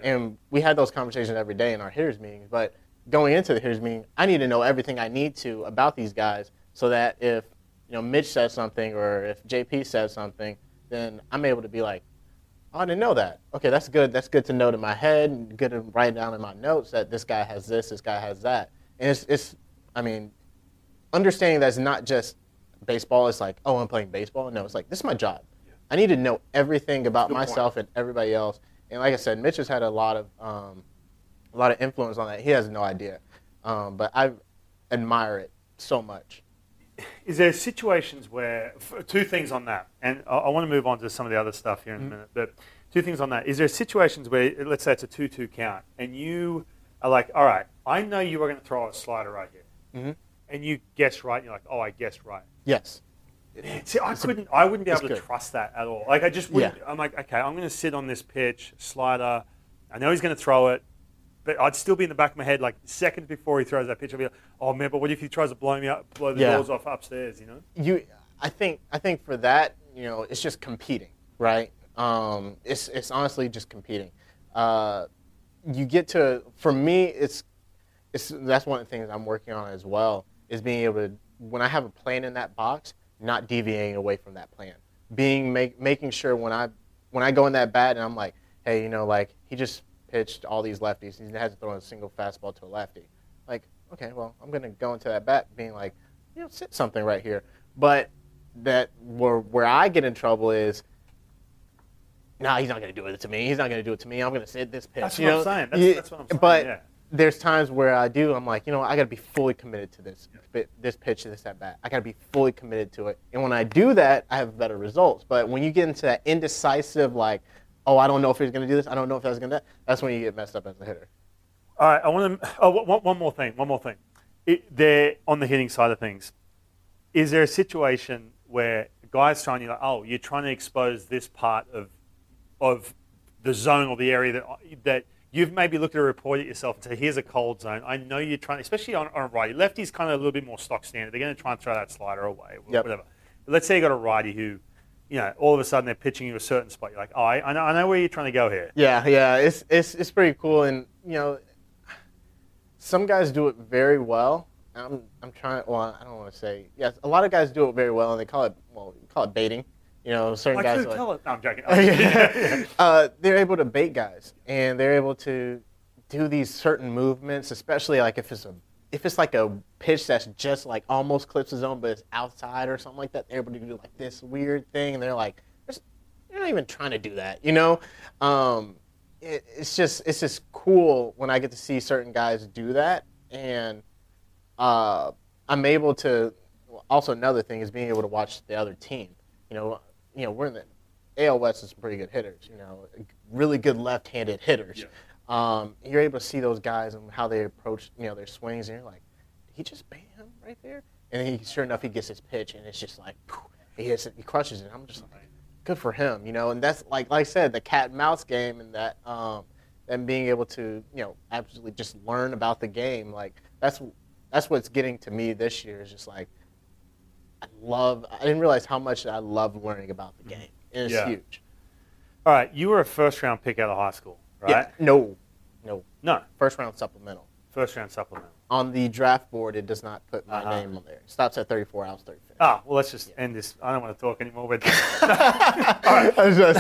S5: And we had those conversations every day in our hitters meetings. But going into the hitters meeting, I need to know everything I need to about these guys so that if, you know, Mitch says something or if J P says something, then I'm able to be like, oh, I didn't know that. Okay, that's good. That's good to note in my head and good to write down in my notes that this guy has this, this guy has that. And it's, it's I mean, understanding that it's not just baseball. It's like, oh, I'm playing baseball. No, it's like, this is my job. Yeah. I need to know everything about myself point. and everybody else. And like I said, Mitch has had a lot of um, a lot of influence on that. He has no idea. Um, but I admire it so much.
S1: Is there situations where, two things on that, and I, I want to move on to some of the other stuff here in mm-hmm. a minute, but two things on that. Is there situations where, let's say it's a two two count, and you are like, all right, I know you are going to throw a slider right here, mm-hmm. and you guess right, and you're like, oh, I guessed right.
S5: Yes.
S1: See, I couldn't, I wouldn't be able to
S5: good.
S1: trust that at all. Like, I just wouldn't, yeah. I'm like, okay, I'm going to sit on this pitch, slider, I know he's going to throw it, but I'd still be in the back of my head, like seconds before he throws that pitch, I'd be like, "Oh man, but what if he tries to blow me up, blow the yeah. doors off upstairs?" You know.
S5: You, I think, I think for that, you know, it's just competing, right? Um, it's it's honestly just competing. Uh, you get to, for me, it's it's that's one of the things I'm working on as well is being able to, when I have a plan in that box, not deviating away from that plan, being make making sure when I when I go in that bat and I'm like, hey, you know, like he just pitched all these lefties. He hasn't thrown a single fastball to a lefty. Like, okay, well, I'm going to go into that bat being like, you know, sit something right here. But that where where I get in trouble is, no, nah, he's not going to do it to me. He's not going to do it to me. I'm going to sit this pitch.
S1: That's
S5: you
S1: what
S5: know?
S1: I'm saying. That's, that's what I'm saying.
S5: But
S1: yeah.
S5: there's times where I do. I'm like, you know, I got to be fully committed to this, yeah. this pitch, this at bat. I got to be fully committed to it. And when I do that, I have better results. But when you get into that indecisive, like, oh, I don't know if he's going to do this. I don't know if that's going to. That's when you get messed up as a hitter.
S1: All right, I want to. Oh, one, one more thing. One more thing. It, there on the hitting side of things, is there a situation where a guy's trying you like, oh, you're trying to expose this part of of the zone or the area that that you've maybe looked at a report at yourself and say, here's a cold zone. I know you're trying, especially on, on a righty. Lefty's kind of a little bit more stock standard. They're going to try and throw that slider away, or
S5: yep.
S1: whatever. But let's say you got a righty who, you know, all of a sudden they're pitching you a certain spot. You're like, oh, I, I know, I know where you're trying to go here.
S5: Yeah, yeah, it's it's it's pretty cool, and you know, some guys do it very well. I'm I'm trying. Well, I don't want to say. Yes, a lot of guys do it very well, and they call it well, call it baiting. You know, certain
S1: like
S5: guys.
S1: Who,
S5: are
S1: tell
S5: like,
S1: it. No, I'm joking. yeah.
S5: uh, they're able to bait guys, and they're able to do these certain movements, especially like if it's a if it's like a pitch that's just like almost clips the zone, but it's outside or something like that. They're able to do like this weird thing, and they're like, they're not even trying to do that, you know. Um, it, it's just it's just cool when I get to see certain guys do that, and uh, I'm able to. Also, another thing is being able to watch the other team. You know, you know, we're in the A L West is some pretty good hitters. You know, really good left-handed hitters.
S1: Yeah. Um,
S5: you're able to see those guys and how they approach, you know, their swings, and you're like, did he just bait him right there? And he, sure enough, he gets his pitch, and it's just like, he hits it, he crushes it. I'm just like, good for him, you know. And that's like, like I said, the cat and mouse game, and that, um, and being able to, you know, absolutely just learn about the game. Like that's that's what's getting to me this year. Is just like, I love. I didn't realize how much I love learning about the game, and it's
S1: yeah.
S5: huge.
S1: All right, you were a first-round pick out of high school, right?
S5: Yeah. No, no,
S1: no.
S5: First round supplemental.
S1: First round supplemental.
S5: On the draft board, it does not put my uh-huh. name on there. It stops at thirty-four. I was thirty-fifth.
S1: Ah, well, let's just yeah. end this. I don't want to talk anymore. But
S5: all right.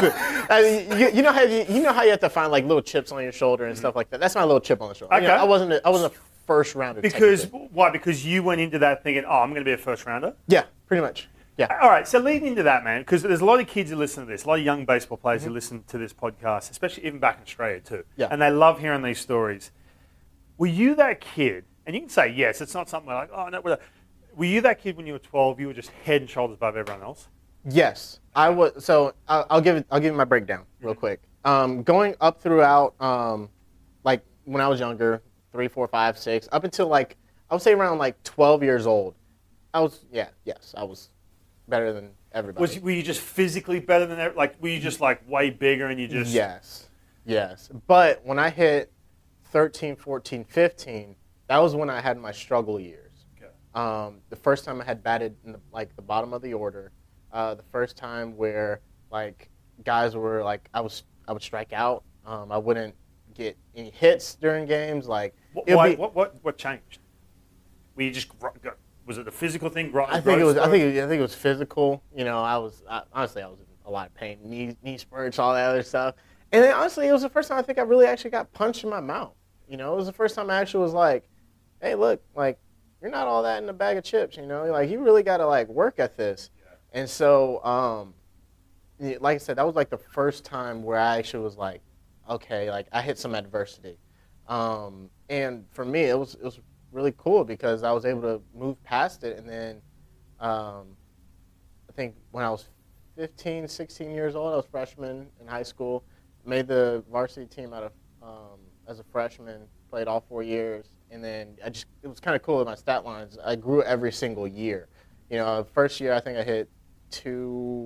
S5: I mean, you, you know how you, you know how you have to find like little chips on your shoulder and mm-hmm. stuff like that. That's my little chip on the shoulder.
S1: Okay.
S5: You know, I wasn't. A, I wasn't a first rounder.
S1: Because why? Because you went into that thinking, oh, I'm going to be a first rounder.
S5: Yeah, pretty much. Yeah.
S1: All right. So leading into that, man, because there's a lot of kids who listen to this, a lot of young baseball players mm-hmm. who listen to this podcast, especially even back in Australia too.
S5: Yeah.
S1: And they love hearing these stories. Were you that kid? And you can say yes. It's not something like, oh no. Whatever. Were you that kid when you were twelve? You were just head and shoulders above everyone else.
S5: Yes, I was. So I'll, I'll give it. I'll give you my breakdown real quick. Um, going up throughout, um, like when I was younger, three, four, five, six, up until like I would say around like twelve years old. I was. Yeah. Yes, I was better than everybody.
S1: Was were you just physically better than every, like? Were you just like way bigger and you just?
S5: Yes. Yes. But when I hit thirteen, fourteen, fifteen. That was when I had my struggle years. Okay. Um, the first time I had batted in the, like the bottom of the order. Uh, the first time where like guys were like I was I would strike out. Um, I wouldn't get any hits during games. Like,
S1: What,
S5: it'll
S1: why,
S5: be-
S1: what, what, what changed? Were you just gro- got, was it a physical thing? Gro-
S5: I think it was. I
S1: growth
S5: think. It, I think it was physical. You know, I was I, honestly I was in a lot of pain, knee knee spurts, all that other stuff. And then honestly, it was the first time I think I really actually got punched in my mouth. You know, it was the first time I actually was like, "Hey, look, like you're not all that in a bag of chips." You know, like you really got to like work at this. Yeah. And so, um, like I said, that was like the first time where I actually was like, okay, like I hit some adversity. Um, and for me, it was it was really cool because I was able to move past it. And then um, I think when I was fifteen, sixteen years old, I was a freshman in high school, made the varsity team out of um, as a freshman, played all four years. And then I just it was kind of cool with my stat lines. I grew every single year. You know, first year I think I hit two.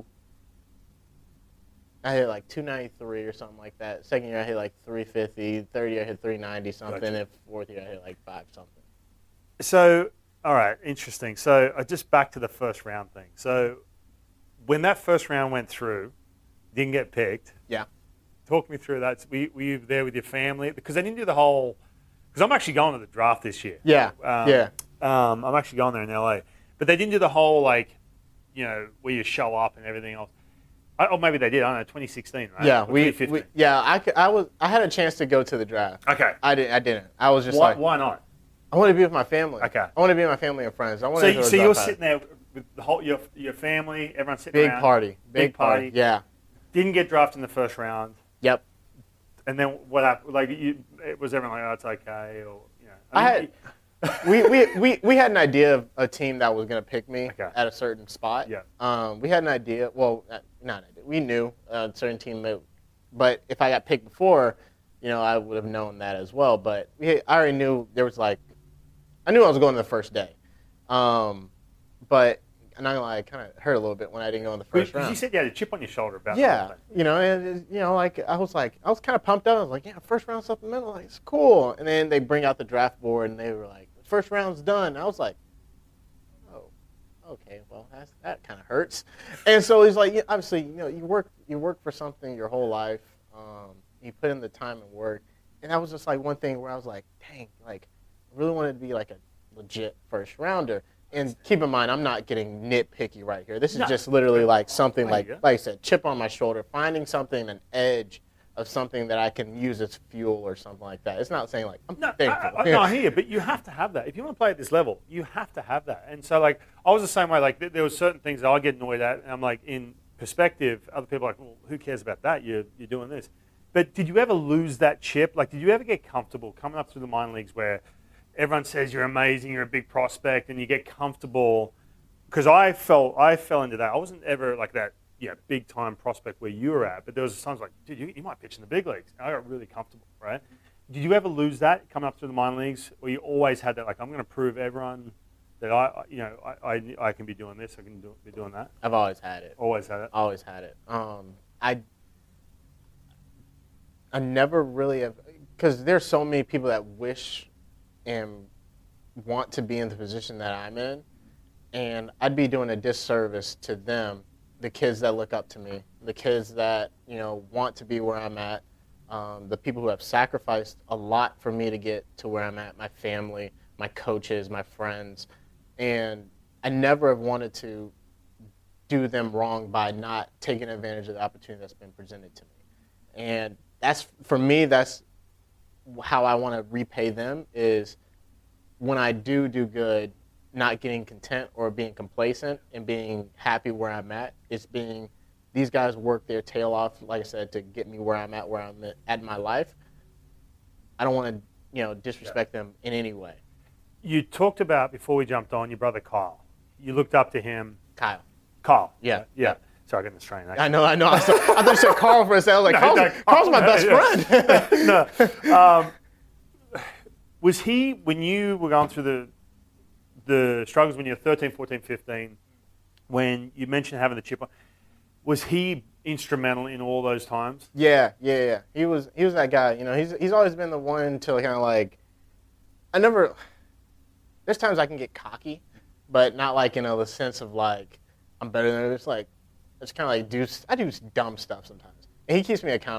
S5: I hit like two ninety-three or something like that. Second year I hit like three fifty. Third year I hit three ninety something.
S1: Gotcha.
S5: And fourth year I hit like five something.
S1: So, all right, interesting. So, uh, just back to the first round thing. So, when that first round went through, didn't get picked.
S5: Yeah.
S1: Talk me through that. Were you, were you there with your family? Because they didn't do the whole. Because I'm actually going to the draft this year.
S5: Yeah.
S1: Um,
S5: yeah.
S1: Um, I'm actually going there in L A. But they didn't do the whole like, you know, where you show up and everything else. I, or maybe they did. I don't know. twenty sixteen, right?
S5: Yeah.
S1: Or
S5: We,
S1: twenty fifteen.
S5: we. Yeah. I, could, I was. I had a chance to go to the draft.
S1: Okay.
S5: I didn't. I didn't. I was just
S1: Why,
S5: like.
S1: why not?
S5: I want to be with my family.
S1: Okay.
S5: I want to be with my family and friends. I want
S1: So,
S5: to
S1: you,
S5: go to
S1: so
S5: the
S1: you're
S5: draft
S1: sitting there with the whole your your family, everyone sitting
S5: Big
S1: around.
S5: party. Big,
S1: Big party.
S5: party. Yeah.
S1: Didn't get drafted in the first round.
S5: Yep.
S1: And then what happened? Like, you, it was everyone like, oh, it's okay, or you know.
S5: I
S1: mean,
S5: had. we, we, we, we had an idea of a team that was going to pick me
S1: Okay.
S5: at a certain spot.
S1: Yeah.
S5: Um, we had an idea. Well, not, not an idea. We knew a certain team, that, but if I got picked before, you know, I would have known that as well. But we, I already knew there was like, I knew I was going the first day. Um, but I'm not gonna lie, it kind of hurt a little bit when I didn't go in the first
S1: Because
S5: round.
S1: you said you had a chip on your shoulder about the whole
S5: Yeah,
S1: thing.
S5: you know, and it- you know, like I was like, I was kind of pumped up. I was like, yeah, first round supplemental, like it's cool. And then they bring out the draft board, and they were like, first round's done. I was like, oh, okay, well that's, that kind of hurts. And so he's like, yeah, obviously, you know, you work, you work for something your whole life. Um, you put in the time and work, and that was just like one thing where I was like, dang, like I really wanted to be like a legit first rounder. And keep in mind, I'm not getting nitpicky right here. This is
S1: No.
S5: just literally like something
S1: There
S5: like,
S1: you go.
S5: like I said, chip on my shoulder, finding something, an edge of something that I can use as fuel or something like that. It's not saying like, I'm
S1: No, I,
S5: thankful.
S1: I, no, I hear you, but you have to have that. If you want to play at this level, you have to have that. And so, like, I was the same way. Like, th- there were certain things that I get annoyed at, and I'm like, in perspective, other people are like, well, who cares about that? You're, you're doing this. But did you ever lose that chip? Like, did you ever get comfortable coming up through the minor leagues where everyone says you're amazing, you're a big prospect, and you get comfortable? Because I felt I fell into that. I wasn't ever like that, yeah, big time prospect where you were at. But there was times like, dude, you, you might pitch in the big leagues. And I got really comfortable, right? Did you ever lose that coming up through the minor leagues, or you always had that? Like, I'm going to prove everyone that I, you know, I, I, I can be doing this. I can do, be doing that.
S5: I've always had it.
S1: Always had it.
S5: Always had it. Um, I, I never really have, because there's so many people that wish and want to be in the position that I'm in, and I'd be doing a disservice to them, the kids that look up to me, the kids that, you know, want to be where I'm at, um, the people who have sacrificed a lot for me to get to where I'm at, my family, my coaches, my friends, and I never have wanted to do them wrong by not taking advantage of the opportunity that's been presented to me. And that's, for me, that's how I want to repay them, is when I do do good, not getting content or being complacent and being happy where I'm at. It's being, these guys work their tail off, like I said, to get me where I'm at, where I'm at, at in my life. I don't want to, you know, disrespect them in any way.
S1: You talked about, before we jumped on, your brother Kyle. You looked up to him.
S5: Kyle.
S1: Kyle.
S5: Yeah.
S1: Yeah. Sorry, I got in the strain.
S5: I know, I know. I thought, I thought you said Carl for a second. I was like,
S1: No,
S5: Carl's,
S1: no,
S5: Carl's my
S1: Carl,
S5: best
S1: yeah.
S5: friend.
S1: no. Um, was he, when you were going through the the struggles when you were thirteen, fourteen, fifteen, when you mentioned having the chip on, was he instrumental in all those times?
S5: Yeah, yeah, yeah. He was he was that guy. You know, he's he's always been the one to kind of like, I never, there's times I can get cocky, but not like in a sense of like, I'm better than others. Like, it's kind of like, do, I do dumb stuff sometimes. And he keeps me accountable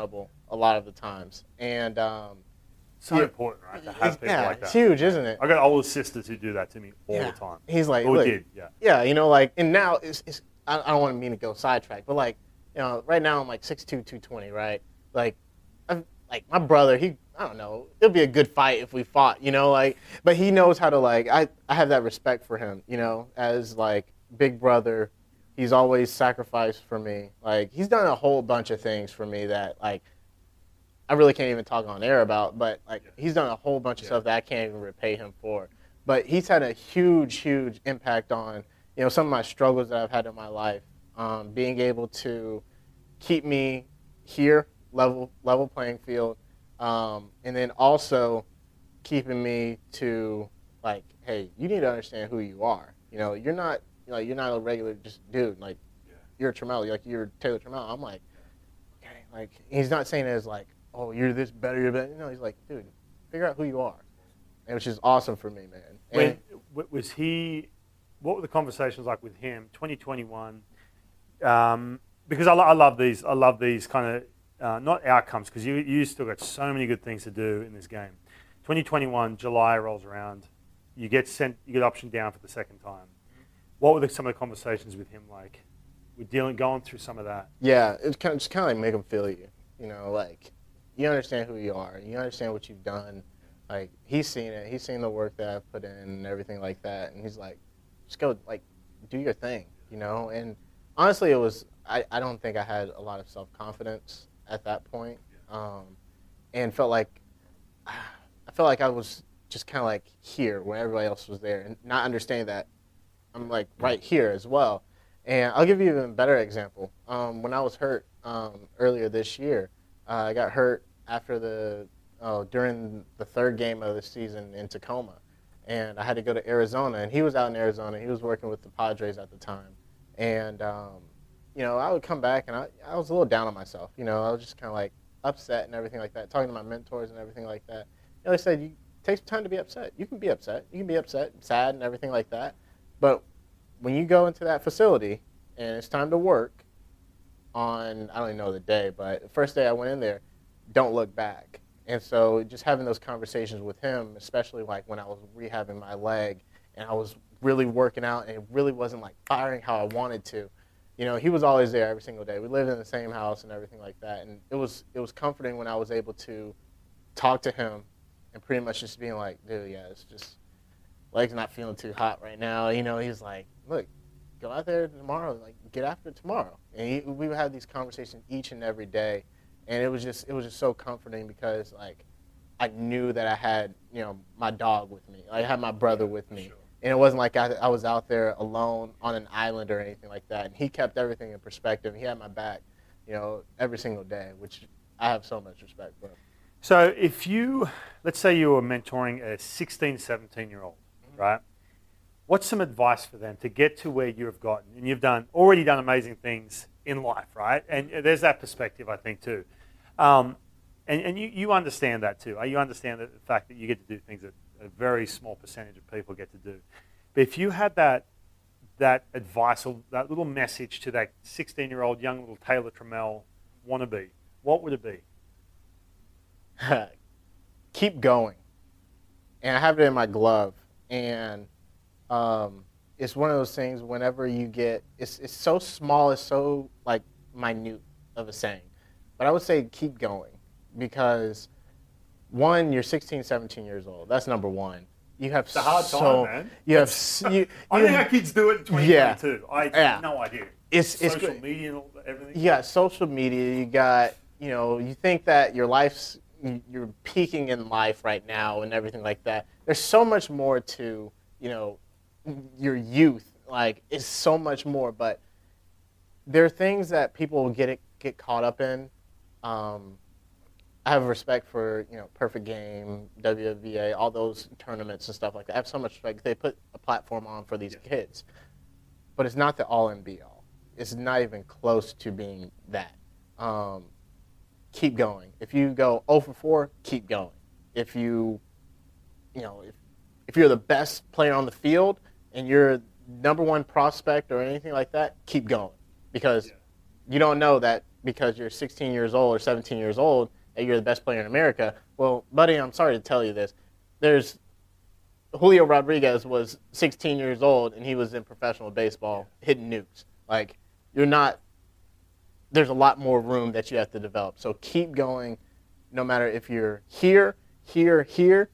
S5: a lot of the times. And um,
S1: So
S5: yeah,
S1: important, right, to have people
S5: yeah,
S1: like that.
S5: it's huge, isn't it?
S1: I got older sisters who do that to me all
S5: Yeah.
S1: the time.
S5: He's like,
S1: or
S5: look,
S1: did, yeah.
S5: yeah, you know, like, and now it's, it's I, I don't want to mean to go sidetrack, but like, you know, right now I'm like six two, two twenty, right? Like, I've, like my brother, he, I don't know, it'll be a good fight if we fought, you know, like, but he knows how to like, I, I have that respect for him, you know, as like big brother. He's always sacrificed for me. Like, he's done a whole bunch of things for me that like, I really can't even talk on air about, but like he's done a whole bunch of
S1: Yeah.
S5: stuff that I can't even repay him for. But he's had a huge, huge impact on, you know, some of my struggles that I've had in my life. Um, being able to keep me here, level level playing field, um, and then also keeping me to like, hey, you need to understand who you are. You know, you're not, you know, you're not a regular just dude. Like, you're a Trammell, like you're Taylor Trammell. I'm like, okay, like he's not saying it as like, oh, you're this better, you're better. No, he's like, dude, figure out who you are, and which is awesome for me, man. And
S1: When, w- was he, what were the conversations like with him, twenty twenty-one? Um, because I, lo- I love these, I love these kind of, uh, not outcomes, because you, you still got so many good things to do in this game. twenty twenty-one, July rolls around, you get sent, you get optioned down for the second time. What were the, some of the conversations with him like? We're dealing, going through some of that.
S5: yeah, it's kind of just kind of like make him feel you. You know, like you understand who you are, you understand what you've done. Like he's seen it, he's seen the work that I've put in and everything like that, and he's like, just go like do your thing, you know. And honestly, it was I, I don't think I had a lot of self confidence at that point, um, and felt like I felt like I was just kind of like here where everybody else was there, and not understanding that I'm like right here as well. And I'll give you an even better example. Um, when I was hurt um, earlier this year, uh, I got hurt after the oh, during the third game of the season in Tacoma, and I had to go to Arizona. And he was out in Arizona. He was working with the Padres at the time, and um, you know, I would come back and I, I was a little down on myself. You know, I was just kind of like upset and everything like that. Talking to my mentors and everything like that. You know, they said, you take some time to be upset. You can be upset. You can be upset, sad, and everything like that. But when you go into that facility and it's time to work on, I don't even know the day, but the first day I went in there, don't look back. And so just having those conversations with him, especially like when I was rehabbing my leg and I was really working out and it really wasn't like firing how I wanted to, you know, he was always there every single day. We lived in the same house and everything like that. And it was it was comforting when I was able to talk to him and pretty much just being like, dude, yeah, it's just, leg's not feeling too hot right now. You know, he's like, look, go out there tomorrow, like get after it tomorrow. And he, we would have these conversations each and every day. And it was just it was just so comforting because like I knew that I had, you know, my dog with me. I had my brother with me. And it wasn't like I, I was out there alone on an island or anything like that. And he kept everything in perspective. He had my back, you know, every single day, which I have so much respect for.
S1: So if you, let's say you were mentoring a sixteen, seventeen-year-old, mm-hmm. right? What's some advice for them to get to where you have gotten? And you've done already done amazing things in life, right? And there's that perspective, I think, too. Um, and and you, you understand that, too. You understand the fact that you get to do things that a very small percentage of people get to do. But if you had that that advice or that little message to that sixteen-year-old young little Taylor Trammell wannabe, what would it be?
S5: Keep going. And I have it in my glove. And um, it's one of those things whenever you get, it's it's so small, it's so like minute of a saying. But I would say keep going because one, you're sixteen, seventeen years old. That's number one. You have
S1: it's a hard
S5: so,
S1: time, man.
S5: You have s- you,
S1: I
S5: you,
S1: think our kids do it in twenty twenty-two.
S5: Yeah.
S1: I have
S5: Yeah.
S1: no idea.
S5: It's it's
S1: social
S5: great.
S1: media and all, everything.
S5: You got social media. You got, you know, you think that your life's, you're peaking in life right now and everything like that. There's so much more to, you know, your youth. Like, it's so much more. But there are things that people get it, get caught up in. Um, I have respect for, you know, Perfect Game, W W A, all those tournaments and stuff like that. I have so much respect. They put a platform on for these kids. But it's not the all and be all. It's not even close to being that. Um, keep going. If you go oh for four, keep going. If you, you know, if, if you're the best player on the field and you're number one prospect or anything like that, keep going. Because yeah. you don't know that because you're sixteen years old or seventeen years old that you're the best player in America. Well, buddy, I'm sorry to tell you this. There's Julio Rodriguez was sixteen years old, and he was in professional baseball hitting nukes. Like, you're not – there's a lot more room that you have to develop. So keep going no matter if you're here, here, here.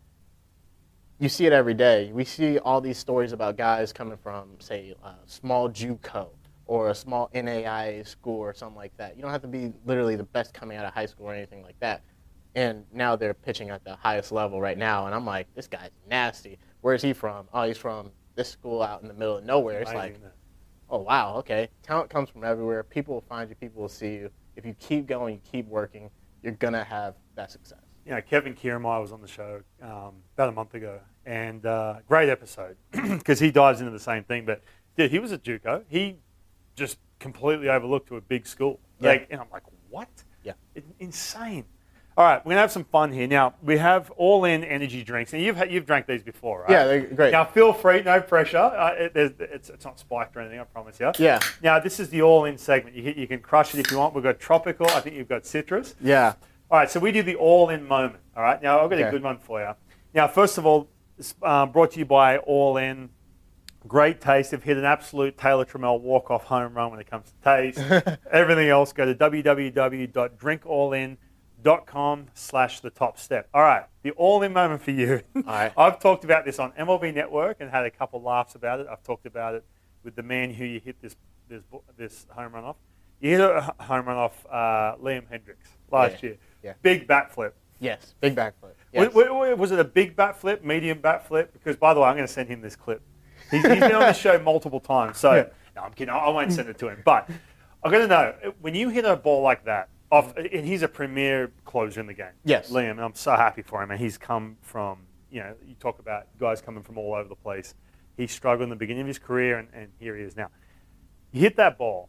S5: You see it every day. We see all these stories about guys coming from, say, a small JUCO or a small N A I A school or something like that. You don't have to be literally the best coming out of high school or anything like that. And now they're pitching at the highest level right now, and I'm like, this guy's nasty. Where's he from? Oh, he's from this school out in the middle of nowhere. It's like, oh, wow, okay. Talent comes from everywhere. People will find you. People will see you. If you keep going, you keep working, you're going to have that success.
S1: You know, Kevin Kiermaier was on the show um, about a month ago, and uh, great episode because he dives into the same thing. But, dude, he was at JUCO. He just completely overlooked to a big school.
S5: Yeah.
S1: Like, and I'm like, what?
S5: Yeah.
S1: It's insane. All right, we're going to have some fun here. Now, we have all-in energy drinks, and you've had, you've drank these before, right?
S5: Yeah, they're great.
S1: Now, feel free, no pressure. Uh, it, there's- it's, it's not spiked or anything, I promise you.
S5: Yeah.
S1: Now, this is the all-in segment. You, you can crush it if you want. We've got tropical. I think you've got citrus.
S5: Yeah.
S1: All right, so we do the all-in moment. All right, now I've got
S5: Okay.
S1: a good one for you. Now, first of all, it's, um, brought to you by All In. Great taste. They've hit an absolute Taylor Trammell walk-off home run when it comes to taste. Everything else, go to w w w dot drink all in dot com slash the top step. All right, the all-in moment for you.
S5: All right.
S1: I've talked about this on M L B Network and had a couple laughs about it. I've talked about it with the man who you hit this this this home run off. You hit a home run off uh, Liam Hendricks last
S5: Yeah.
S1: year.
S5: Yeah.
S1: Big bat flip.
S5: Yes. Big backflip. Yes.
S1: Was, was- was it a big bat flip, medium bat flip? Because, by the way, I'm going to send him this clip. He's, he's been on the show multiple times. So, no, I'm kidding. I, I won't send it to him. But I've got to know, when you hit a ball like that, off, and he's a premier closer in the game.
S5: Yes.
S1: Liam, and I'm so happy for him. And he's come from, you know, you talk about guys coming from all over the place. He struggled in the beginning of his career, and, and here he is now. You hit that ball.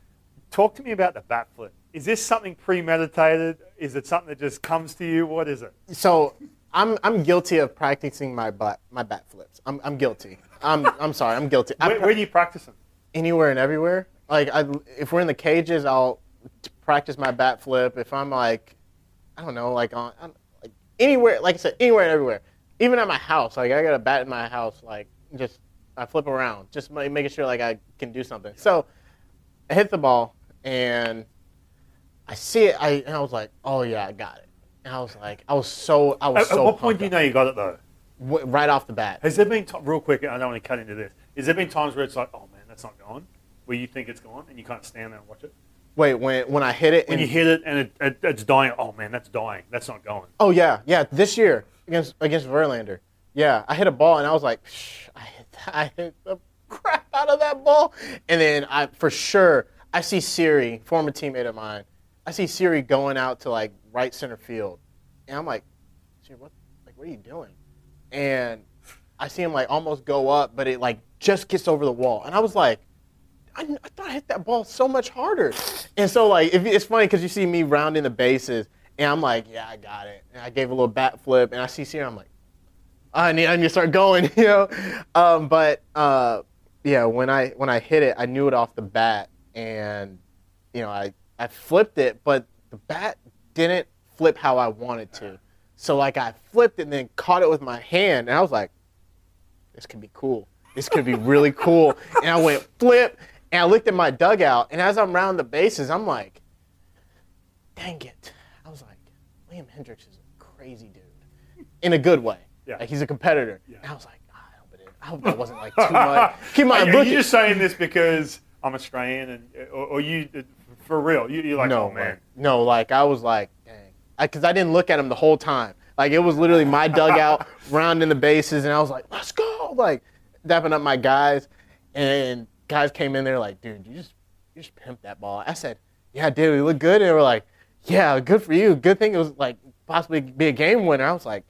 S1: Talk to me about the bat flip. Is this something premeditated? Is it something that just comes to you? What is it?
S5: So I'm I'm guilty of practicing my bat my bat flips. I'm I'm guilty. I'm I'm sorry. I'm guilty. I
S1: Where,
S5: pra-
S1: where do you practice them?
S5: anywhere and everywhere. Like I, if we're in the cages, I'll t- practice my bat flip. If I'm like, I don't know, like on I'm, like anywhere, like I said, anywhere and everywhere. Even at my house, like I got a bat in my house, like just I flip around, just ma- making sure like I can do something. So I hit the ball and I see it. I and I was like, oh yeah, I got it. And I was like, I was so I was
S1: At,
S5: so.
S1: at what point
S5: pumped
S1: do you
S5: up.
S1: know you got it though?
S5: W- right off the bat?
S1: Has there been t- real quick? I don't want to cut into this. Has there been times where it's like, oh man, that's not going, where you think it's gone and you can't stand there and watch it?
S5: Wait, when when I hit it
S1: When
S5: and
S1: you hit it and it, it, it's dying, oh man, that's dying. That's not going.
S5: oh yeah, yeah, this year against against Verlander. Yeah, I hit a ball and I was like, Psh, I hit I hit the crap out of that ball. And then I for sure I see Siri, former teammate of mine. I see Siri going out to like right center field, and I'm like, Siri, what? Like, what are you doing? And I see him like almost go up, but it like just gets over the wall, and I was like, I, I thought I hit that ball so much harder. And so like if, it's funny because you see me rounding the bases, and I'm like, yeah, I got it. And I gave a little bat flip, and I see Siri, I'm like, I need, I need to start going, you know. Um, but uh, yeah, when I when I hit it, I knew it off the bat, and you know, I I flipped it, but the bat didn't flip how I wanted to. So like I flipped it and then caught it with my hand, and I was like, this could be cool. This could be really cool. And I went flip, and I looked at my dugout, and as I'm rounding the bases, I'm like, dang it. I was like, Liam Hendricks is a crazy dude, in a good way.
S1: Yeah.
S5: Like he's a competitor.
S1: Yeah.
S5: And I was like, "Ah, I hope it is. I hope that wasn't like too much. Keep in
S1: Are
S5: mind,
S1: you, are
S5: rookie-
S1: you just saying this because I'm Australian, and or, or you for real? You, you're like,
S5: no,
S1: oh man.
S5: like, no, like I was like, dang, because I, I didn't look at him the whole time. Like it was literally my dugout, rounding the bases, and I was like, let's go, like dapping up my guys, and guys came in there like, dude, you just you just pimped that ball. I said, yeah, dude, you look good, and they were like, yeah, good for you. Good thing it was like possibly be a game winner. I was like,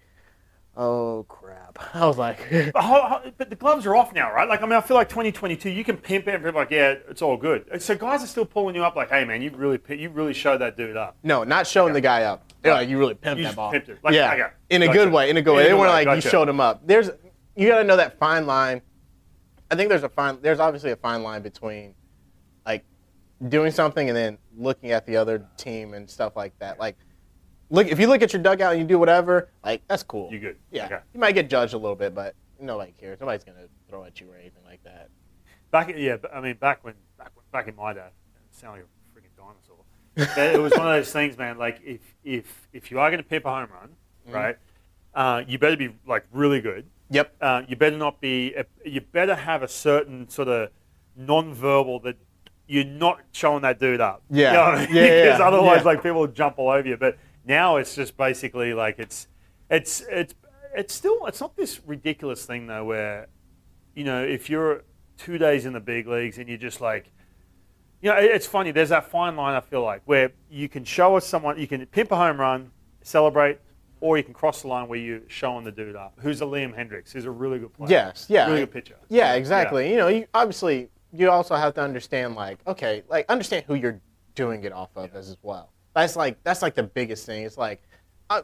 S5: oh crap. I was like,
S1: But, how- how- but the gloves are off now, right? Like, I mean, I feel like twenty twenty-two, you can pimp it, and people are like, yeah, it's all good. So guys are still pulling you up, like, hey man, you really, pi- you really showed that dude up.
S5: no, not showing the guy up. They're like, you really pimped
S1: You
S5: that
S1: just
S5: ball.
S1: pimped it. Like,
S5: yeah,
S1: okay,
S5: in a
S1: gotcha.
S5: good way. In a good way.
S1: In a
S5: They
S1: good
S5: weren't
S1: way,
S5: like you
S1: gotcha.
S5: showed him up. There's, you got to know that fine line. I think there's a fine. There's obviously a fine line between, like, doing something and then looking at the other team and stuff like that. Like, look if you look at your dugout and you do whatever, like that's cool.
S1: You good?
S5: Yeah.
S1: Okay.
S5: You might get judged a little bit, but nobody cares. Nobody's gonna throw at you or anything like that.
S1: Back, yeah, I mean, back when, back when, back in my day, it sounded like a freaking dinosaur. It was one of those things, man. Like, if if if you are going to pimp a home run, mm-hmm. right, uh, you better be like really good.
S5: Yep.
S1: Uh, you better not be. You better have a certain sort of non-verbal that you're not showing that dude up.
S5: Yeah.
S1: You know what I mean?
S5: Yeah, yeah,
S1: Because otherwise,
S5: yeah.
S1: like, people will jump all over you. But now it's just basically like it's it's it's it's still it's not this ridiculous thing though where, you know, if you're two days in the big leagues and you're just like, you know, it's funny. There's that fine line, I feel like, where you can show us someone, you can pimp a home run, celebrate, or you can cross the line where you're showing the dude up. Who's a Liam Hendricks? Who's a really good player.
S5: Yes, yeah.
S1: Really good pitcher.
S5: Yeah, exactly.
S1: Yeah.
S5: You know, you obviously you also have to understand, like, okay, like understand who you're doing it off of yeah. as well. That's like that's like the biggest thing. It's like, I,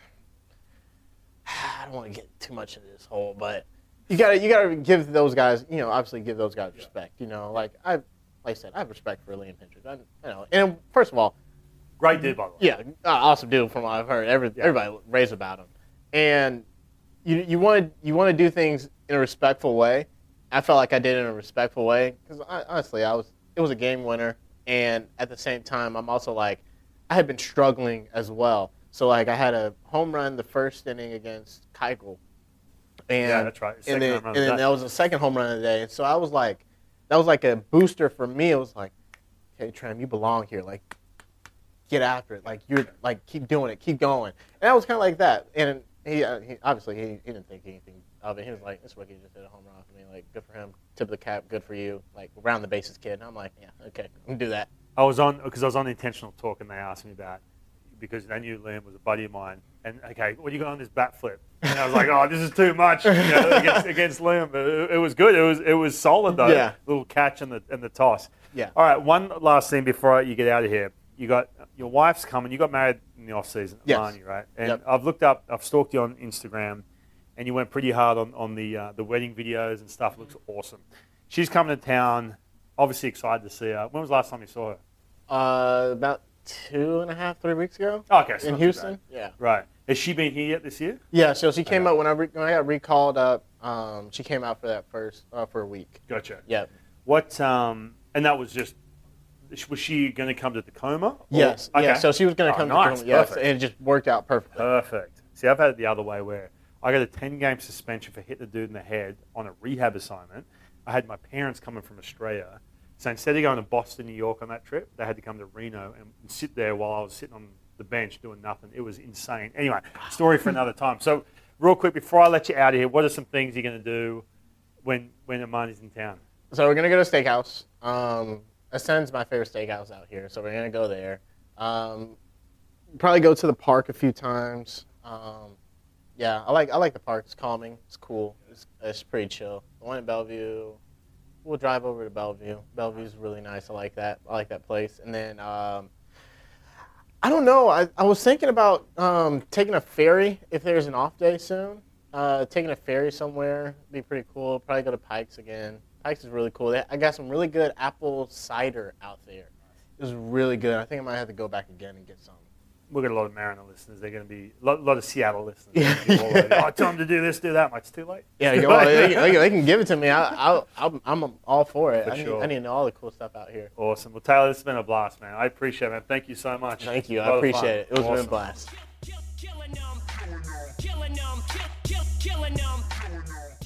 S5: I don't want to get too much into this whole, but you gotta you gotta give those guys, you know, obviously give those guys respect. You know, like I, like I said, I have respect for Liam Hendricks. I, you know, and first of all,
S1: great dude, by the way.
S5: Yeah, uh, awesome dude from what I've heard. Every, yeah. Everybody raves about him, and you you want to you want to do things in a respectful way. I felt like I did it in a respectful way because honestly, I was it was a game winner, and at the same time, I'm also like I had been struggling as well. So like I had a home run the first inning against Keuchel. And,
S1: yeah, that's right.
S5: Second and then, and then that was a second home run of the day. And so I was like, that was like a booster for me. It was like, okay, Tram, you belong here. Like, get after it. Like, you're like, keep doing it, keep going. And I was kind of like that. And he, uh, he obviously he, he didn't think anything of it. He was like, this rookie just hit a home run for me. Like, good for him. Tip of the cap, good for you. Like, round the bases, kid. And I'm like, yeah, okay, I'm gonna do that.
S1: I was on because I was on the intentional talk, and they asked me about because they knew Liam was a buddy of mine. And okay, what do you got on this bat flip? And I was like, oh, this is too much, you know, against, against Liam. But it, it was good. It was it was solid though.
S5: Yeah.
S1: Little catch and the and the toss.
S5: Yeah.
S1: All right. One last thing before you get out of here. You got your wife's coming. You got married in the off season,
S5: yes.
S1: Marnie, right? And
S5: yep.
S1: I've looked up. I've stalked you on Instagram, and you went pretty hard on on the uh, the wedding videos and stuff. It looks awesome. She's coming to town. Obviously excited to see her. When was the last time you saw her?
S5: Uh, about two and a half, three weeks ago.
S1: Oh, okay, so
S5: in Houston. Yeah.
S1: Right. Has she been here yet this year?
S5: Yeah. So she came okay. out when I re- when I got recalled up. Um, she came out for that first uh, for a week.
S1: Gotcha.
S5: Yeah.
S1: What? Um, and that was just. Was she going to come to Tacoma? Or?
S5: Yes. Okay. Yeah. So she was going to
S1: oh,
S5: come
S1: nice.
S5: to Tacoma. Yes. And it just worked out perfectly.
S1: Perfect. See, I've had it the other way where I got a ten-game suspension for hitting the dude in the head on a rehab assignment. I had my parents coming from Australia. So instead of going to Boston, New York on that trip, they had to come to Reno and sit there while I was sitting on the bench doing nothing. It was insane. Anyway, story for another time. So real quick, before I let you out of here, what are some things you're going to do when when Amani's in town?
S5: So we're going to go to a steakhouse. Um, Ascend's my favorite steakhouse out here, so we're going to go there. Um, probably go to the park a few times. Um, yeah, I like I like the park. It's calming. It's cool. It's, it's pretty chill. The one in Bellevue, we'll drive over to Bellevue. Bellevue's really nice. I like that. I like that place. And then, um, I don't know. I, I was thinking about um, taking a ferry if there's an off day soon. Uh, taking a ferry somewhere would be pretty cool. Probably go to Pikes again. Pikes is really cool. They, I got some really good apple cider out there. It was really good. I think I might have to go back again and get some.
S1: We've got a lot of Mariner listeners. They're going to be a lot, lot of Seattle listeners.
S5: Yeah.
S1: Like, oh, tell them to do this, do that. Like, it's too late.
S5: Yeah, well, they, they, they can give it to me. I, I, I'm, I'm all for it.
S1: For
S5: I, need,
S1: sure.
S5: I need to know all the cool stuff out here.
S1: Awesome. Well, Taylor, this has been a blast, man. I appreciate it, man. Thank you so much.
S5: Thank you. I appreciate it. It was
S1: awesome.
S5: a blast.
S4: Killing them, killing them, killing them, killing them.